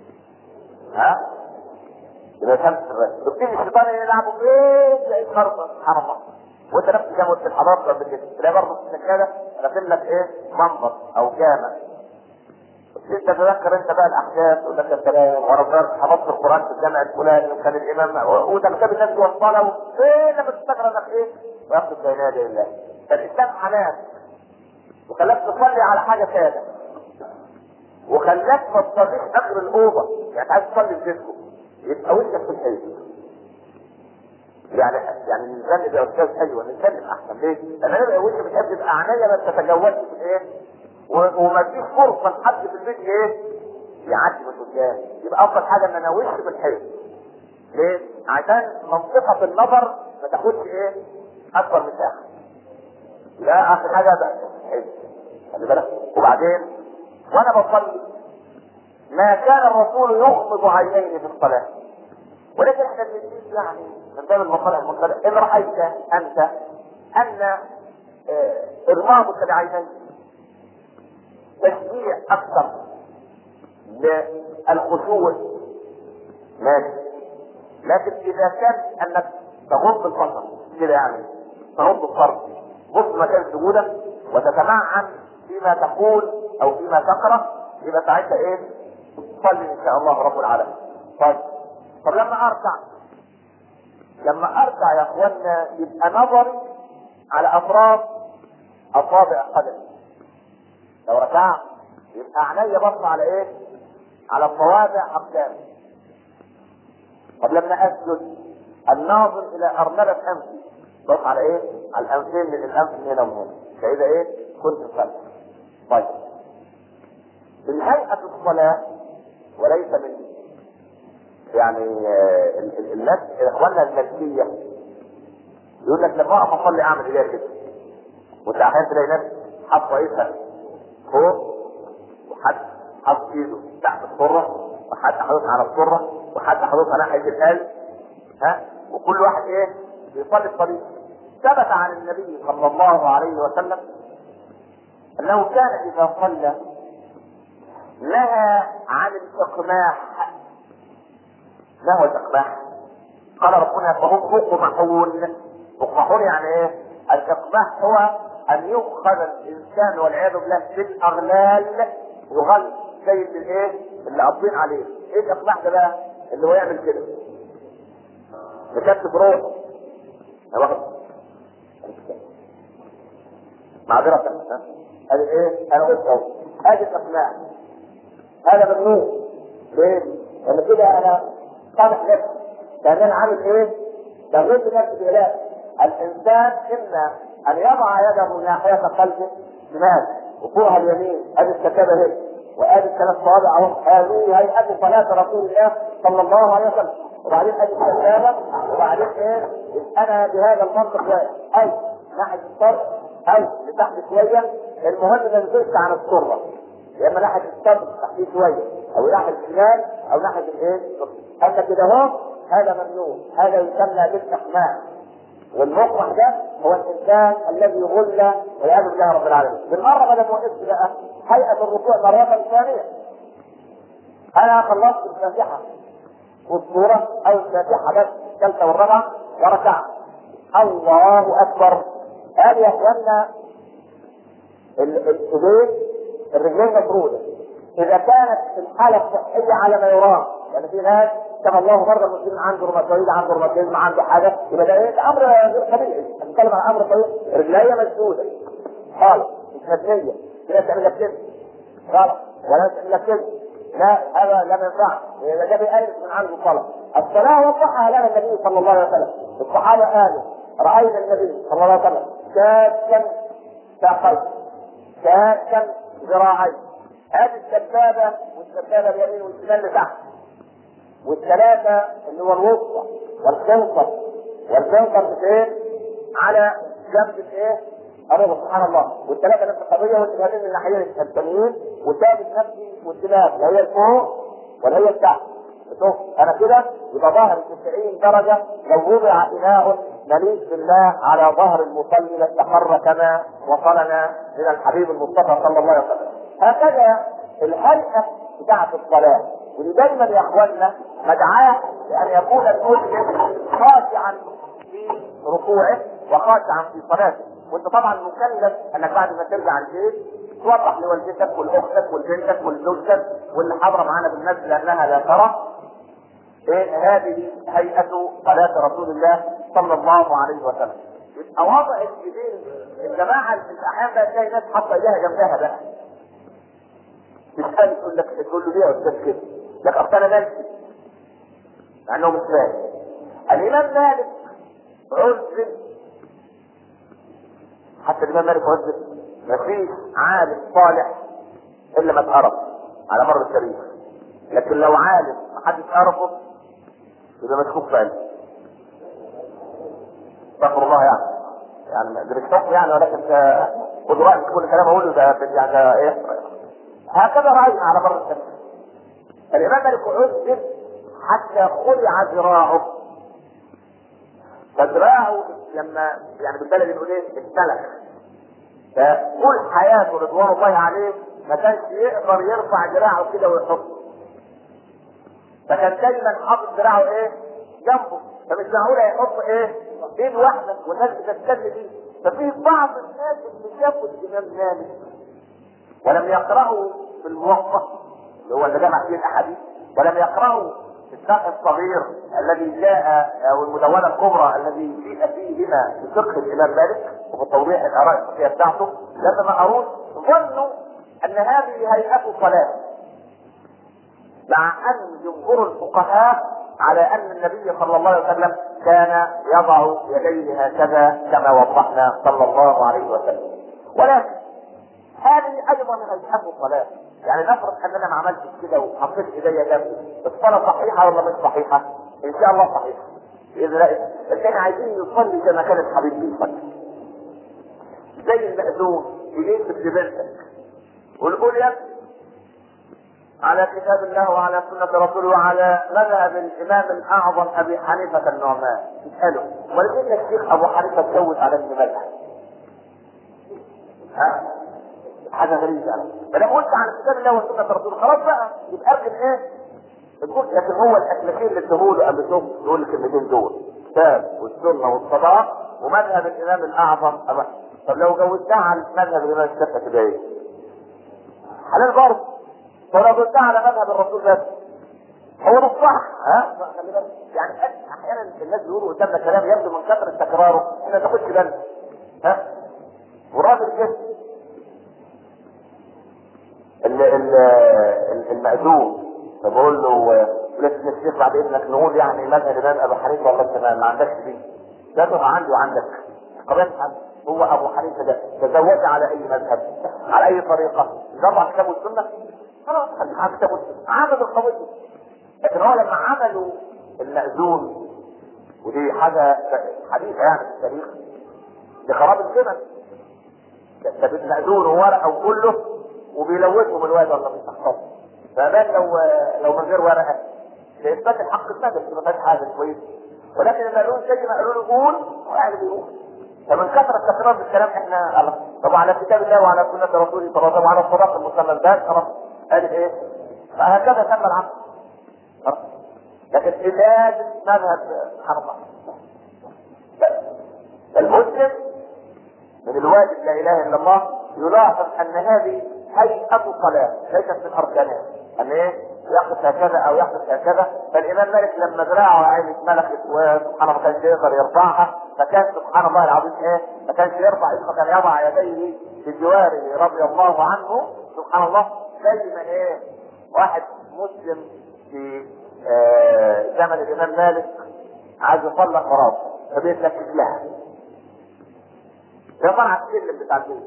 يبقى فهمت الرسم تبتدي الشيطان يلعبوا ايه تلاقي خرطة سبحان الله. وانت نفس زي ما قلت الحضاره قبل كده تلاقي برضه في السجادة راسم لك ايه منظر او جامع. انت تتذكر انت بقى الاحداث وده كان كلام وانا صغير حفظت القران في الجامع الفلاني وكان الامام وده كتاب الناس والصلاه فين لما تفتكر انك ايه وياخد بين يدي الله. فالاسلام حنان وخلاك تصلي على حاجه ساده وخلاك ما تصليش اخر الاوضه يعني عايز تصلي في جسمه يبقى وشك في الحيط. يعني الانسان يبقى استاذ حلو الانسان احسن ليه؟ لان انا وشي بتحب تبقى عينيا ما تتجاوزش في الايه وما فيش فرصه لحد في البيت ايه يعدي من قدام. يبقى افضل حاجه ان انا وشي بالحيط. ليه؟ عشان منطقه النظر ما تاخدش ايه اكبر مساحه. لا اخر حاجه بقى الحيط خلي بالك. وبعدين وانا بصلي ما كان الرسول يغمض عينيه في الصلاه ولكن احنا بنقول يعني من باب المصالح المنقذه ان رايت انت ان ارمامك لعينيك تشجيع اكثر للخشوع ماشي. لكن اذا كان انك تغض البصر كده يعني تغض الطرف بص مكان سجودك وتتمعن فيما تقول او فيما تقرا يبقى ساعتها ايه تصلي ان شاء الله رب العالمين. طب لما ارجع يا اخوانا يبقى نظري على اطراف اصابع قدمي. لو ركعت يبقى عينيا بص على ايه على الصوابع اقدامي. طب لما اسجد الناظر الى ارنبة انفي بص على ايه على الانفين من الانف من هنا ومن هنا فاذا ايه كنت صلي. طيب من هيئة الصلاة وليس من يعني الناس اخواننا الملكية يقول لك لما اقف اصلي اعمل ايه كده وانت احيانا تلاقي ناس حاطه ايدها فوق وحد حاطط ايده تحت السره وحد حاططها على السره وحد حاططها ناحيه القلب وكل واحد ايه بيصلي الطريق. ثبت عن النبي صلى الله عليه وسلم انه كان اذا صلى نهى عن الاقماح. ما هو الاقماح؟ قال ربنا فهم مقمحون يعني ايه؟ الاقماح هو ان يؤخذ الانسان والعياذ بالله بالاغلال وغل زي الايه اللي قابضين عليه. ايه الاقماح ده بقى؟ اللي هو يعمل كده مكتب روح واخد معذرة ادي ايه انا قلت اهو ادي الاقماح هذا ممنوع. ليه؟ لان كده انا صالح نفسي لان انا عامل ايه تغيير نفسي بإله. الانسان اما ان يضع يده ناحية قلبه شمال وفوقها اليمين ادي الكتابة هنا وادي الثلاث صوابع اهو هذه هيئة صلاة رسول الله صلى الله عليه وسلم. وبعدين ادي الكتابة وبعدين ايه انا بهذا المنطق واقف اي ناحية الصدر او لتحت شوية المهم ما نزلش عن السرة يا اما ناحية الصدر تحتيه شوية او ناحية الشمال او ناحية الايه اما كده اهو هذا ممنوع. هذا يسمى بالاقماع. والمقمح ده هو الانسان الذي غل والعياذ بالله رب العالمين. بالمره ما نوقفش بقى هيئه الركوع مره ثانيه. انا خلصت الفاتحه والسوره او الفاتحه بس الثالثه والرابعه وركعت الله اكبر. قال يا اخوانا الايدين الرجلين مفروده اذا كانت الحاله الصحيه على ما يرام. يعني في ناس كما الله مرضى المسلمين عنده روماتويد عنده روماتيزم عنده حاجه يبقى ده امر غير طبيعي بتتكلم عن امر طويل، رجليا مسدوده خالص مش مبنيه، لا تعمل لك كده غلط ولا تعمل لك كده، لا هذا لا ينفع، ده بيقلل من عنده الصلاه. الصلاه وضحها لنا النبي صلى الله عليه وسلم. الصحابه قالوا راينا النبي صلى الله عليه وسلم شاكا ساقيه شاكا ذراعيه، هذه السبابه والسبابه اليمين والشمال لتحت، والثلاثه اللي هو الوسطى والخنصر، والخنصر بايه؟ على جنب الايه؟ الربع سبحان الله، والثلاثه نفس القضيه والشمالين من الناحيتين الثانيين، والثالث نفسي والشمال لا هي الفوق ولا هي التحت. شوف انا كده يبقى ظهر 90 درجه، لو وضع اناء مليء بالله على ظهر المصلي لاستقر كما وصلنا من الحبيب المصطفى صلى الله عليه وسلم. هكذا الهيئه بتاعت الصلاه، ودي دايما يا اخواننا مدعاه لان يكون المسلم خاشعا في ركوعه وخاشعا في صلاته. وانت طبعا مكلف انك بعد ما ترجع البيت توضح لوالدتك ولاختك ولبنتك ولزوجتك واللي حاضره معانا بالمسجد لانها لا ترى ايه هذه هيئه صلاه رسول الله صلى الله عليه وسلم. يبقى وضع اليدين الجماعه في الاحيان بقى تلاقي ناس حاطه ايديها جنبها بقى. تسال تقول لك تقول له ليه يا استاذ كده؟ لك اصل انا مالك مع انه مش فاهم. الامام مالك عزل، حتى الامام مالك عزل مفيش عالم صالح الا ما اتقرب على مر التاريخ، لكن لو عالم محدش عرفه يبقى مشكوك في علمه. استغفر الله يعني ده مش حكم يعني، ولكن خد رايك كل كلام اقوله ده يعني ايه هكذا راينا على مر التاريخ. الامام مالك عزل حتى خلع ذراعه، فذراعه لما يعني بالبلد نقول ايه اتسلخ، فطول حياته رضوان الله عليه ما كانش يقدر يرفع ذراعه كده ويحطه، فكان دايما حاطط ذراعه ايه جنبه، فمش معقول يحط ايه ايد واحده والناس بتستدل بيه. ففي بعض الناس اللي شافوا الامام مالك ولم يقرأوا في الموقف اللي هو اللي جمع فيه الاحاديث، ولم يقرأوا في الشرح الصغير الذي جاء او المدونة الكبرى الذي جيء فيهما في فقه الامام مالك وفي توضيح الاراء الفقهيه بتاعته، لما ما قروش ظنوا ان هذه هيئة صلاة، مع ان جمهور الفقهاء على ان النبي صلى الله عليه وسلم كان يضع يديه هكذا كما وضحنا صلى الله عليه وسلم. ولكن هذه ايضا هيئة صلاة، يعني نفرض ان انا ما عملتش كده وحطيت ايديا جنبي، الصلاة صحيحة ولا مش صحيحة؟ ان شاء الله صحيحة باذن الله. احنا عايزين نصلي كما كان الحبيب بيصلي، زي المأذون يليق بنتك ونقول يا على كتاب الله وعلى سنة رسوله وعلى مذهب الامام الاعظم ابي حنيفة النعمان. اسأله ولكن الشيخ ابو حنيفة اتجوز على ابن مذهب، حاجة غريبة يعني. فلما قلت عن كتاب الله وسنة رسوله خلاص بقى يبقى اركن ايه؟ تقول لكن هو الاسلكين اللي ادهوله قبل شوف يقول الكلمتين دول الكتاب والسنة والصلاة ومذهب الامام الاعظم. طب لو جوزتها على مذهب الامام الشافعي تبقى ايه؟ حلال برضه. ولو جوزتها على مذهب الرسول بس هو ده الصح. خلي بالك يعني احيانا الناس بيقولوا قدامنا كلام يبدو من كثرة تكراره احنا ما تاخدش بالنا. وراجل كده المأذون فبقول له لسه الشيخ بعد اذنك نقول يعني مذهب الامام ابو حنيفه والله تمام ما عندكش دي، لا تبقى عندي وعندك قبلت عنه. هو ابو حنيفه ده تزوج على اي مذهب على اي طريقه جرع كتاب السنه خلاص خليك على كتاب السنه عمل القضيه. لكن هو لما عملوا المأذون ودي حاجه حديثه يعني في التاريخ لخراب الزمن، ده المأذون وورقه وكله وبيلوثهم الواد ولا بيستحقهم، فمان لو من غير ورقه لاثبات الحق الثابت ما فيهاش حاجه كويس. ولكن لما قالوا شيء ما قالوا له قول وقاعد بيقول. فمن كثره التكرار بالكلام احنا طبعا على كتاب الله وعلى سنه رسوله صلى الله عليه وسلم وعلى الصداقه المسلمات خلاص قال ايه؟ فهكذا تم العمل. لكن علاج مذهب سبحان الله. المسلم من الواجب لا اله الا الله يلاحظ ان هذه هيئة صلاة ليست من اركانها، ان ايه يحدث هكذا او يحدث هكذا. فالامام مالك لما ذراعه عينت ملكت وسبحان الله كان يقدر يرفعها فكان سبحان الله العظيم ايه، ما كانش يرفع اسمه، كان يضع يديه بجواره رضي الله عنه سبحان الله. زي ما ايه واحد مسلم في زمن الامام مالك عايز يطلق مراته فبيتلكك لها، يقع على السلم بتاع البيت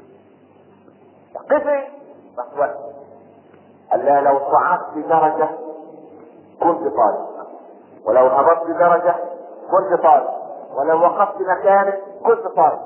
قفي بس وقت، قال لها لو صعدت درجة كنت طالب، ولو هبطت درجة كنت طالب، ولو وقفت مكانك كنت طالب.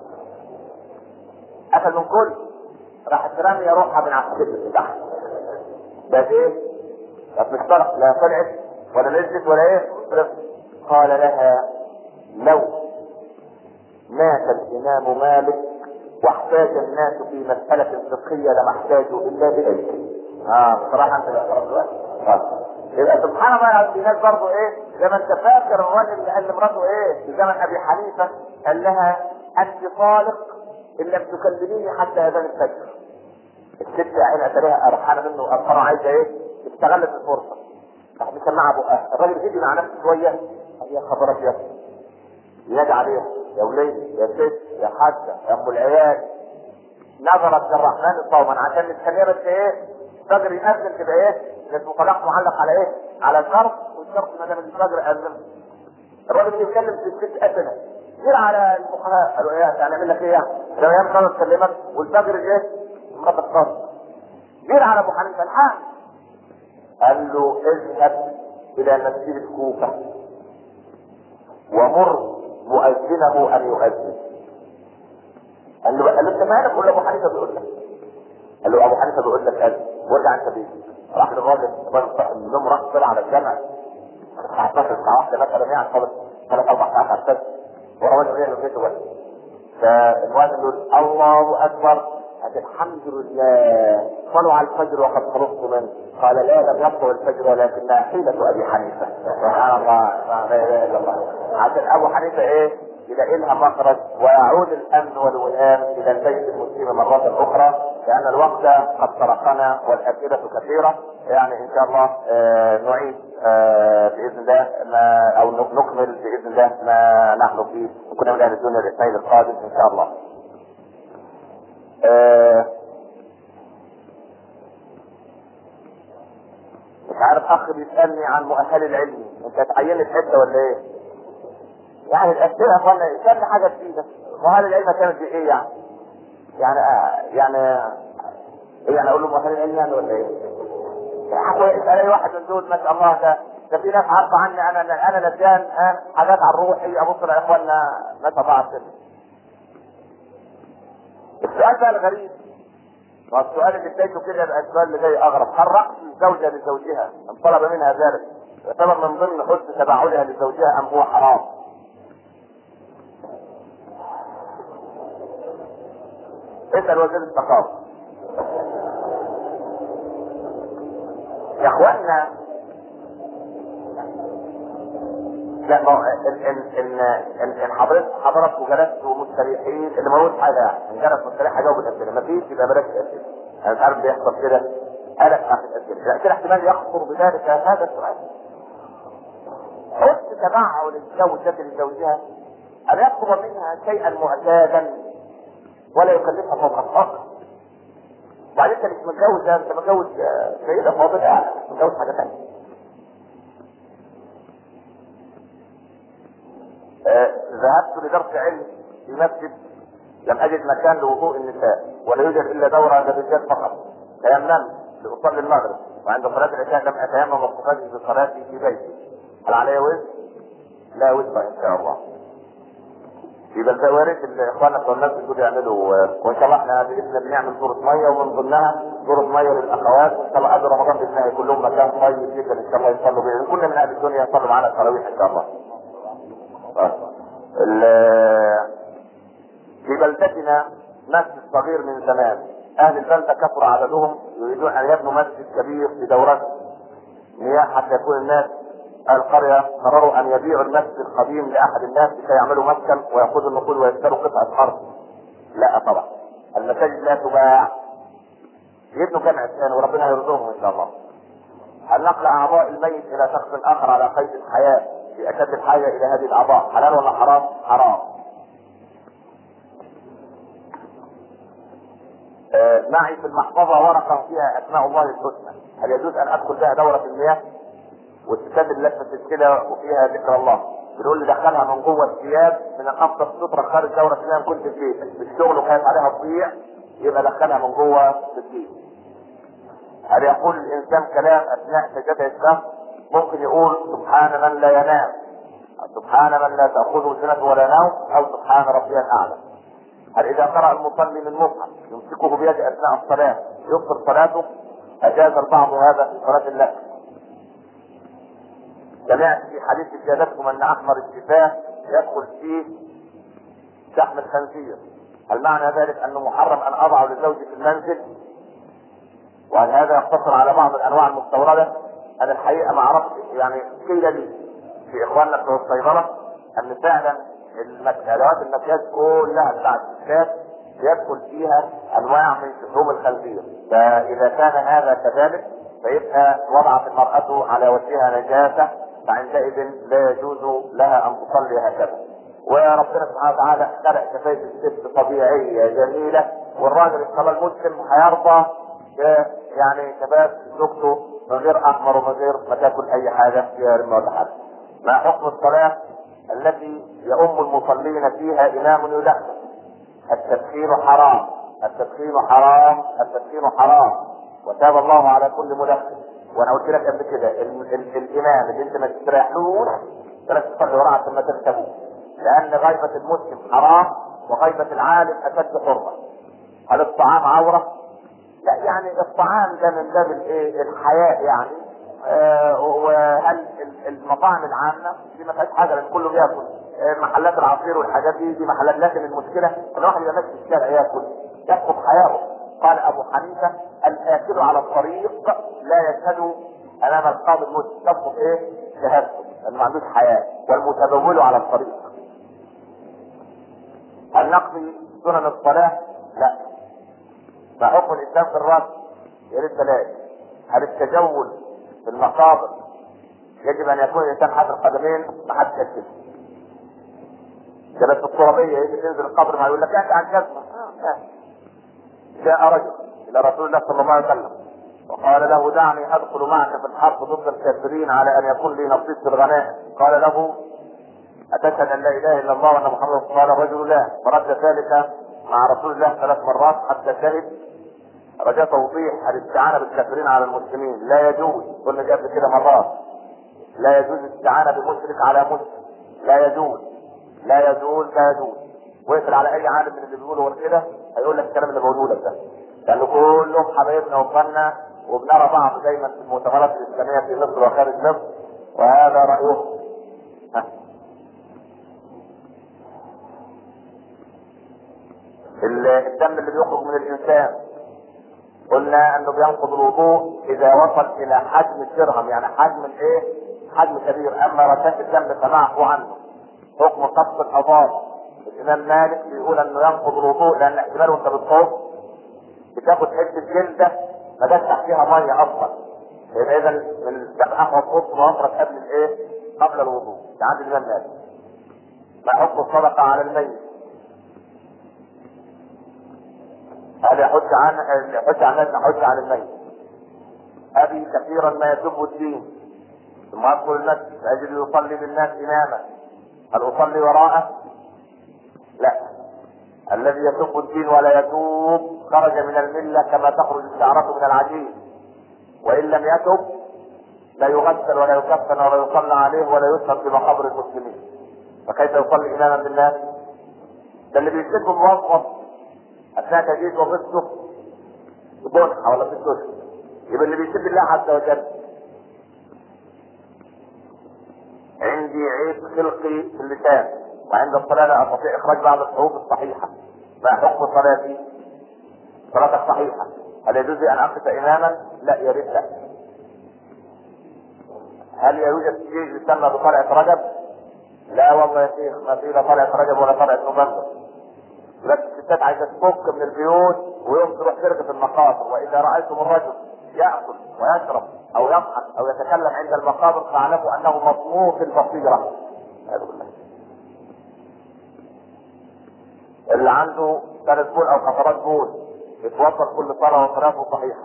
قفل من كل، راحت رامية روحها من على السلم بتاعها. بس ايه؟ بس مش طلق، لا طلعت ولا نزلت ولا ايه؟ قال لها لو مات الامام مالك واحتاج الناس في مسألة فقهية لما احتاجوا الا اليك. بصراحة انت يبقى سبحان الله في ناس برضه ايه، زي ما انت فاكر الراجل اللي قال لمراته ايه في زمن ابي حنيفة، قال لها انت طالق ان لم تكلميني حتى اذان الفجر. الست يا عيني اتاريها ارحانه منه وارحانه عايزه ايه؟ استغلت الفرصه. راح مسمعها بقها، الراجل هدي مع نفسه شويه، قال يا خبر ابيض، ينادي عليها يا وليه يا ست يا حاجه يا ام العيال. نظرت للرحمن صوما عشان مستنيه بس ايه؟ الفجر يأذن كده ايه؟ اسمه طلاق معلق على ايه؟ على الشرط، والشرط ما دام الفجر أذن. الراجل بيتكلم في الست أذنه. جير على الفقهاء قالوا ايه هنعمل لك ايه يعني؟ لو ايام خلاص كلمك والفجر ايه؟ مرات الصبر. جير على ابو حنيفه الحال. قال له اذهب الى مسجد الكوفه ومر مؤذنه ان يؤذن. قال له انت مالك؟ قول له ابو حنيفه بيقول لك. قال له ابو حنيفه بيقول لك اذن وارجع انت بيتك. راح للراجل النوم راح طلع على الجامع الساعه 12 الساعه 1 مثلا يعني خلص 3 4 ساعات على الفجر وهو جاي من بيته بس. فالمؤذن يقول الله اكبر، الحمد لله صلوا على الفجر وقد خلصت منه. قال لا لم يطلع الفجر ولكنها حيلة ابي حنيفة. سبحان الله، لا اله الا الله. عشان ابو حنيفة ايه؟ يلاقي لها مخرج ويعود الامن والوئام الى البيت المسلم مرة اخرى، لان الوقت قد سرقنا والاسئلة كثيرة. يعني ان شاء الله نعيد باذن الله او نكمل باذن الله ما نحن فيه، وكنا من اهل الدنيا الاثنين القادم ان شاء الله. مش عارف اخ بيسالني عن مؤهل العلمي، انت اتعينت حته ولا ايه؟ يعني الاسئله يا اخوانا اسالني حاجه جديده. مؤهل العلم كانت بايه يعني؟ يعني اقول له مؤهل العلم يعني ولا ايه؟ اسال اي واحد من دول ما شاء الله، ده في ناس عارفه عني انا نسيان حاجات عن روحي ابص يا اخوانا ما شاء الله على السن. السؤال بقى الغريب، والسؤال اللي بدايته كده يبقى السؤال اللي جاي اغرب، هل رأس الزوجة لزوجها ان طلب منها ذلك يعتبر من ضمن حسن تباعدها لزوجها ام هو حرام؟ اسأل وزير الثقافة. يا اخوانا لا ما ان حضرتك جلستوا مستريحين اللي ما هوش حاجه يعني، ان جلس مستريح جاوب الاسئله، ما فيش يبقى بلاش الاسئله. انا مش عارف بيحصل كده قلق في الاسئله، الاسئله احتمال يخطر بذلك هذا السؤال. حسن تبعه للزوجة لزوجها ان يطلب منها شيئا معتادا ولا يكلفها فوق الطاقه. وبعدين انت مش متجوز، انت متجوز سيده فاضله يعني، متجوز حاجه ثانيه. ذهبت لدرس علم في مسجد لم اجد مكان لوضوء النساء ولا يوجد الا دوره للرجال فقط. تيممت لاصلي المغرب وعند صلاه العشاء لم اتيمم وقفتي بصلاتي في بيتي. هل علي وزر؟ لا وزر ان شاء الله. يبقى ده وارد الاخوان بتوع المسجد دول يعملوا، وان شاء الله احنا باذن الله بنعمل دورة ميه ومن ضمنها دورة ميه للاخوات، وان شاء الله قبل رمضان باذن الله يكون لهم مكان طيب جدا ان شاء الله يصلوا به، كل من اهل الدنيا يصلوا معنا التراويح ان شاء الله. في بلدتنا مسجد صغير من زمان، اهل البلده كثر عددهم يريدون ان يبنوا مسجد كبير بدورات مياه حتى يكون الناس القريه قرروا ان يبيعوا المسجد القديم لاحد الناس لكي يعملوا مسكن وياخذوا النقود ويشتروا قطعه ارض. لا طبعا المساجد لا تباع، يبنوا جامع ثاني وربنا يرزقهم ان شاء الله. هل نقل اعضاء الميت الى شخص اخر على قيد الحياه في اشد الحاجه الى هذه الاعضاء، حلال ولا حرام؟ حرام. معي في المحفظه ورقه فيها اسماء الله الحسنى، هل يجوز ان ادخل بها دوره المياه؟ والستات اللي لابسه كده وفيها ذكر الله، بنقول لي دخلها من جوه الثياب من الافضل ستره خارج دوره المياه. كنت في بيتك في الشغل وخايف عليها تضيع، يبقى دخلها من جوه الثياب. هل يقول الانسان كلام اثناء سجده السهو؟ ممكن يقول سبحان من لا ينام، سبحان من لا تاخذه سنه ولا نوم، او سبحان ربي الاعلى. هل اذا قرأ المصلي من مصحف يمسكه بيده اثناء الصلاه يبطل صلاته؟ اجاز البعض هذا في صلاه الليل. سمعت في حديث سيادتكم ان احمر الشفاه يدخل فيه شحم الخنزير، هل معنى ذلك انه محرم ان اضعه لزوجي في المنزل؟ وهل هذا يقتصر على بعض الانواع المستورده؟ انا الحقيقه ما اعرفش، يعني قيل لي في اخواننا بتوع الصيدله ان فعلا ادوات المكياج كلها بتاعت الستات يدخل فيها انواع من شحوم الخنزير، فاذا كان هذا كذلك فيبقى وضعت المراه على وجهها نجاسه، فعندئذ لا يجوز لها ان تصلي هكذا. وربنا سبحانه وتعالى خلق كفايه الست طبيعيه جميله، والراجل ان شاء الله المسلم هيرضى يعني شباب زوجته من غير احمر ومن غير ما تاكل اي حاجه فيها رمه ولا حاجه. ما حكم الصلاه التي يؤم المصلين فيها امام يدخن؟ التدخين حرام، التدخين حرام، التدخين حرام، وتاب الله على كل مدخن. وانا قلت لك قبل كده الامام اللي انت ما تستريحلوش فلا تصلي وراه ثم تكتبوه، لان غيبه المسلم حرام وغيبه العالم اشد حرمه. هل الطعام عوره؟ لا، يعني الطعام ده من باب الحياء يعني. وهل المطاعم العامه دي ما فيهاش حاجه لان كله بياكل، محلات العصير والحاجات دي محلات، لكن المشكله ان الواحد يبقى ماشي في الشارع ياكل حياؤه. قال ابو حنيفه الاكل على الطريق لا يشهد امام القاضي المسلم، تطلب شهادته لانه ما عندوش حياء، والمتبول على الطريق. هل نقضي سنن الصلاه؟ لا. ما حكم الاسلام في الرأس؟ يا ريت بلاش. هل التجول في المقابر يجب ان يكون الانسان حاطط القدمين؟ ما حدش يكتب. كانت الترابيه يجي تنزل القبر ما يقول لك انت عن كذا. جاء رجل الى رسول الله صلى الله عليه وسلم وقال له دعني ادخل معك في الحرب ضد الكافرين على ان يكون لي نصيب في الغنائم. قال له اتشهد ان لا اله الا الله وان محمدا رسول الله؟ قال الرجل لا، فرد ذلك مع رسول الله 3 مرات حتى شهد. رجاء توضيح الاستعانه بالكافرين على المسلمين لا يجوز، قلنا دي قبل كده مرات، لا يجوز الاستعانه بمشرك على مسلم، لا يجوز لا يجوز لا يجوز. واقفل على اي عالم من اللي بيقولوا كده هيقول لك الكلام اللي بقوله لك ده، لانه كلهم حبايبنا واخواننا وبنرى بعض دايما في المؤتمرات الاسلاميه في مصر وخارج مصر، وهذا رايهم. الدم اللي بيخرج من الانسان قلنا انه بينقض الوضوء اذا وصل الى حجم الدرهم، يعني حجم حجم كبير. اما رشاش الدم فمعفو عنه. حكم قص الاظافر، الامام مالك بيقول انه ينقض الوضوء لان احتمال وانت بتطوف بتاخد حته جلده ما تفتح فيها ميه اصلا، يبقى اذا من تبقى تقص وافرد قبل الوضوء. ده عند الامام مالك. ما حكم الصدقه على الميت؟ هل يحج عن الميت؟ ابي كثيرا ما يسب الدين ثم ادخل المسجد اجد يصلي بالناس اماما، هل اصلي وراءه؟ لا. الذي يسب الدين ولا يتوب خرج من المله كما تخرج الشعره من العجين، وان لم يتب لا يغسل ولا يكفن ولا يصلى عليه ولا يسلم في مقابر المسلمين، فكيف يصلي اماما بالناس؟ ده اللي بيسب موظف اثناء تجديد وظيفته بجنحه ولا في الدنيا، يبقى اللي بيسب الله عز وجل. عندي عيب خلقي في اللسان وعند الصلاه لا استطيع اخراج بعض الحروف الصحيحه، ما حكم صلاتي؟ صلاتك صحيحه، هل يجوز ان اقف اماما؟ لا، يا ريت لا. هل يوجد شيء يسمى بطلعه رجب؟ لا والله يا شيخ، ما في لا طلعه رجب ولا طلعه نوفمبر. لكن الستات عايزه تفك من البيوت ويوم تروح تركب المقاطر. واذا رايتم الرجل ياكل ويشرب او او يضحك او يتكلم عند المقابر فاعلموا انه مطموس البصيره. اللي عنده ثلاث بول او قطرات بول يتوضا كل صلاه وصلاته صحيحه.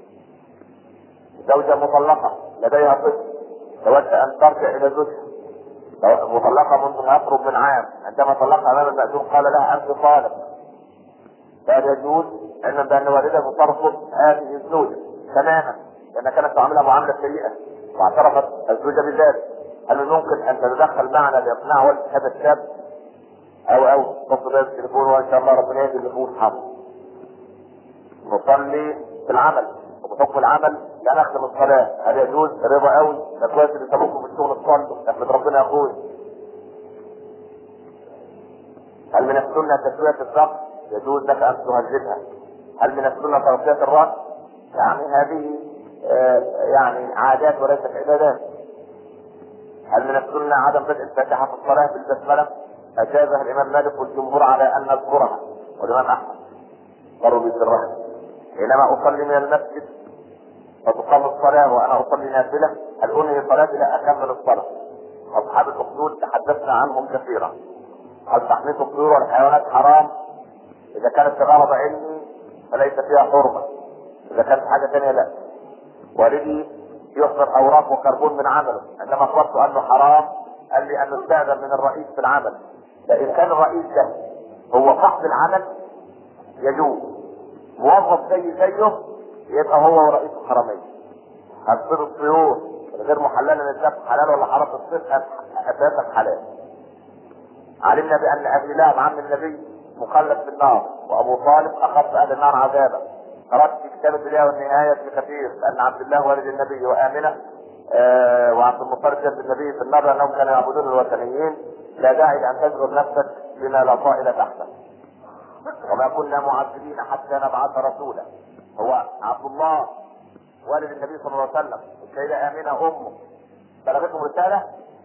زوجه مطلقه لديها طفل تود ان ترجع الى زوجها مطلقه منذ ما يقرب من عام، عندما طلقها امام المأذون قال لها انت طالق، لا يجوز علما بان والدته ترفض هذه الزوجه تماما لان كانت تعاملها معامله سيئه واعترفت الزوجه بذلك. هل ممكن ان تتدخل معنا لاقناع والد هذا الشاب او تصل بها التليفون وان شاء الله ربنا يهدي اللي فيه حظ؟ نصلي في العمل وبحكم العمل لا نخدم الصلاه، هل يجوز؟ رضا قوي، ده كويس اللي سابقكم في الشغل تصلوا، احمد ربنا يا اخوي. هل من السنه تسويه السقف؟ يجوز لك ان تهذبها. هل من السنه تغطيه الراس؟ يعني هذه يعني عادات وليست عبادات. هل من السنه عدم بدء الفاتحه في الصلاه بالبسمله؟ اجازها الامام مالك والجمهور على ان نذكرها، والامام احمد قالوا بسرها. حينما اصلي من المسجد فتقام الصلاه وانا اصلي نافله، هل انهي صلاتي لا اكمل الصلاه؟ اصحاب الاخدود تحدثنا عنهم كثيرا. هل تحمية الطيور والحيوانات حرام؟ اذا كانت بغرض علمي فليس فيها حرمه، اذا كانت حاجه ثانيه لا. والدي يحضر اوراق وكربون من عمله، عندما قلت انه حرام قال لي انه استاذن من الرئيس في العمل. فان كان الرئيس ده هو صاحب العمل يجوز، موظف زيه يبقى هو ورئيس الحرمين. هتصير الطيور غير محلله للذبح حلال ولا حرام؟ الصيد اساسا حلال. علمنا بان ابي لهب عم النبي مخلد في النار، وابو طالب اخف اهل النار عذابا. قرات في كتاب البدايه والنهايه في كثير ان عبد الله والد النبي وامنه وعبد المطلب جد النبي في النار لانهم كانوا يعبدون الوثنيين. لا داعي لان تشغل نفسك بما لا طائل تحته. وما كنا معذبين حتى نبعث رسولا. هو عبد الله والد النبي صلى الله عليه وسلم السيده امنه امه بلغتهم رساله؟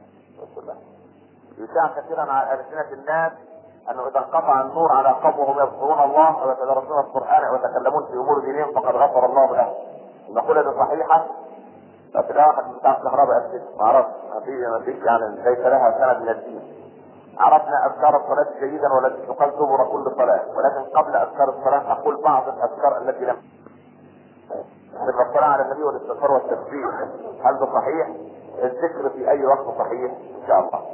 يشاع كثيرا على ألسنة الناس انه اذا انقطع النور على قوم وهم يذكرون الله ويتدرسون القران ويتكلمون في امور دينهم فقد غفر الله لهم. المقوله دي صحيحه؟ بس لا واحد بتاع الكهرباء اسئله ما اعرفش، ما فيش يعني ليس لها سند من الدين. عرفنا اذكار الصلاه جيدا والتي تقال دبر كل صلاه، ولكن قبل اذكار الصلاه اقول بعض الاذكار التي لم من الصلاه على النبي والاستغفار والتكبير. هل ده صحيح؟ الذكر في اي وقت صحيح ان شاء الله.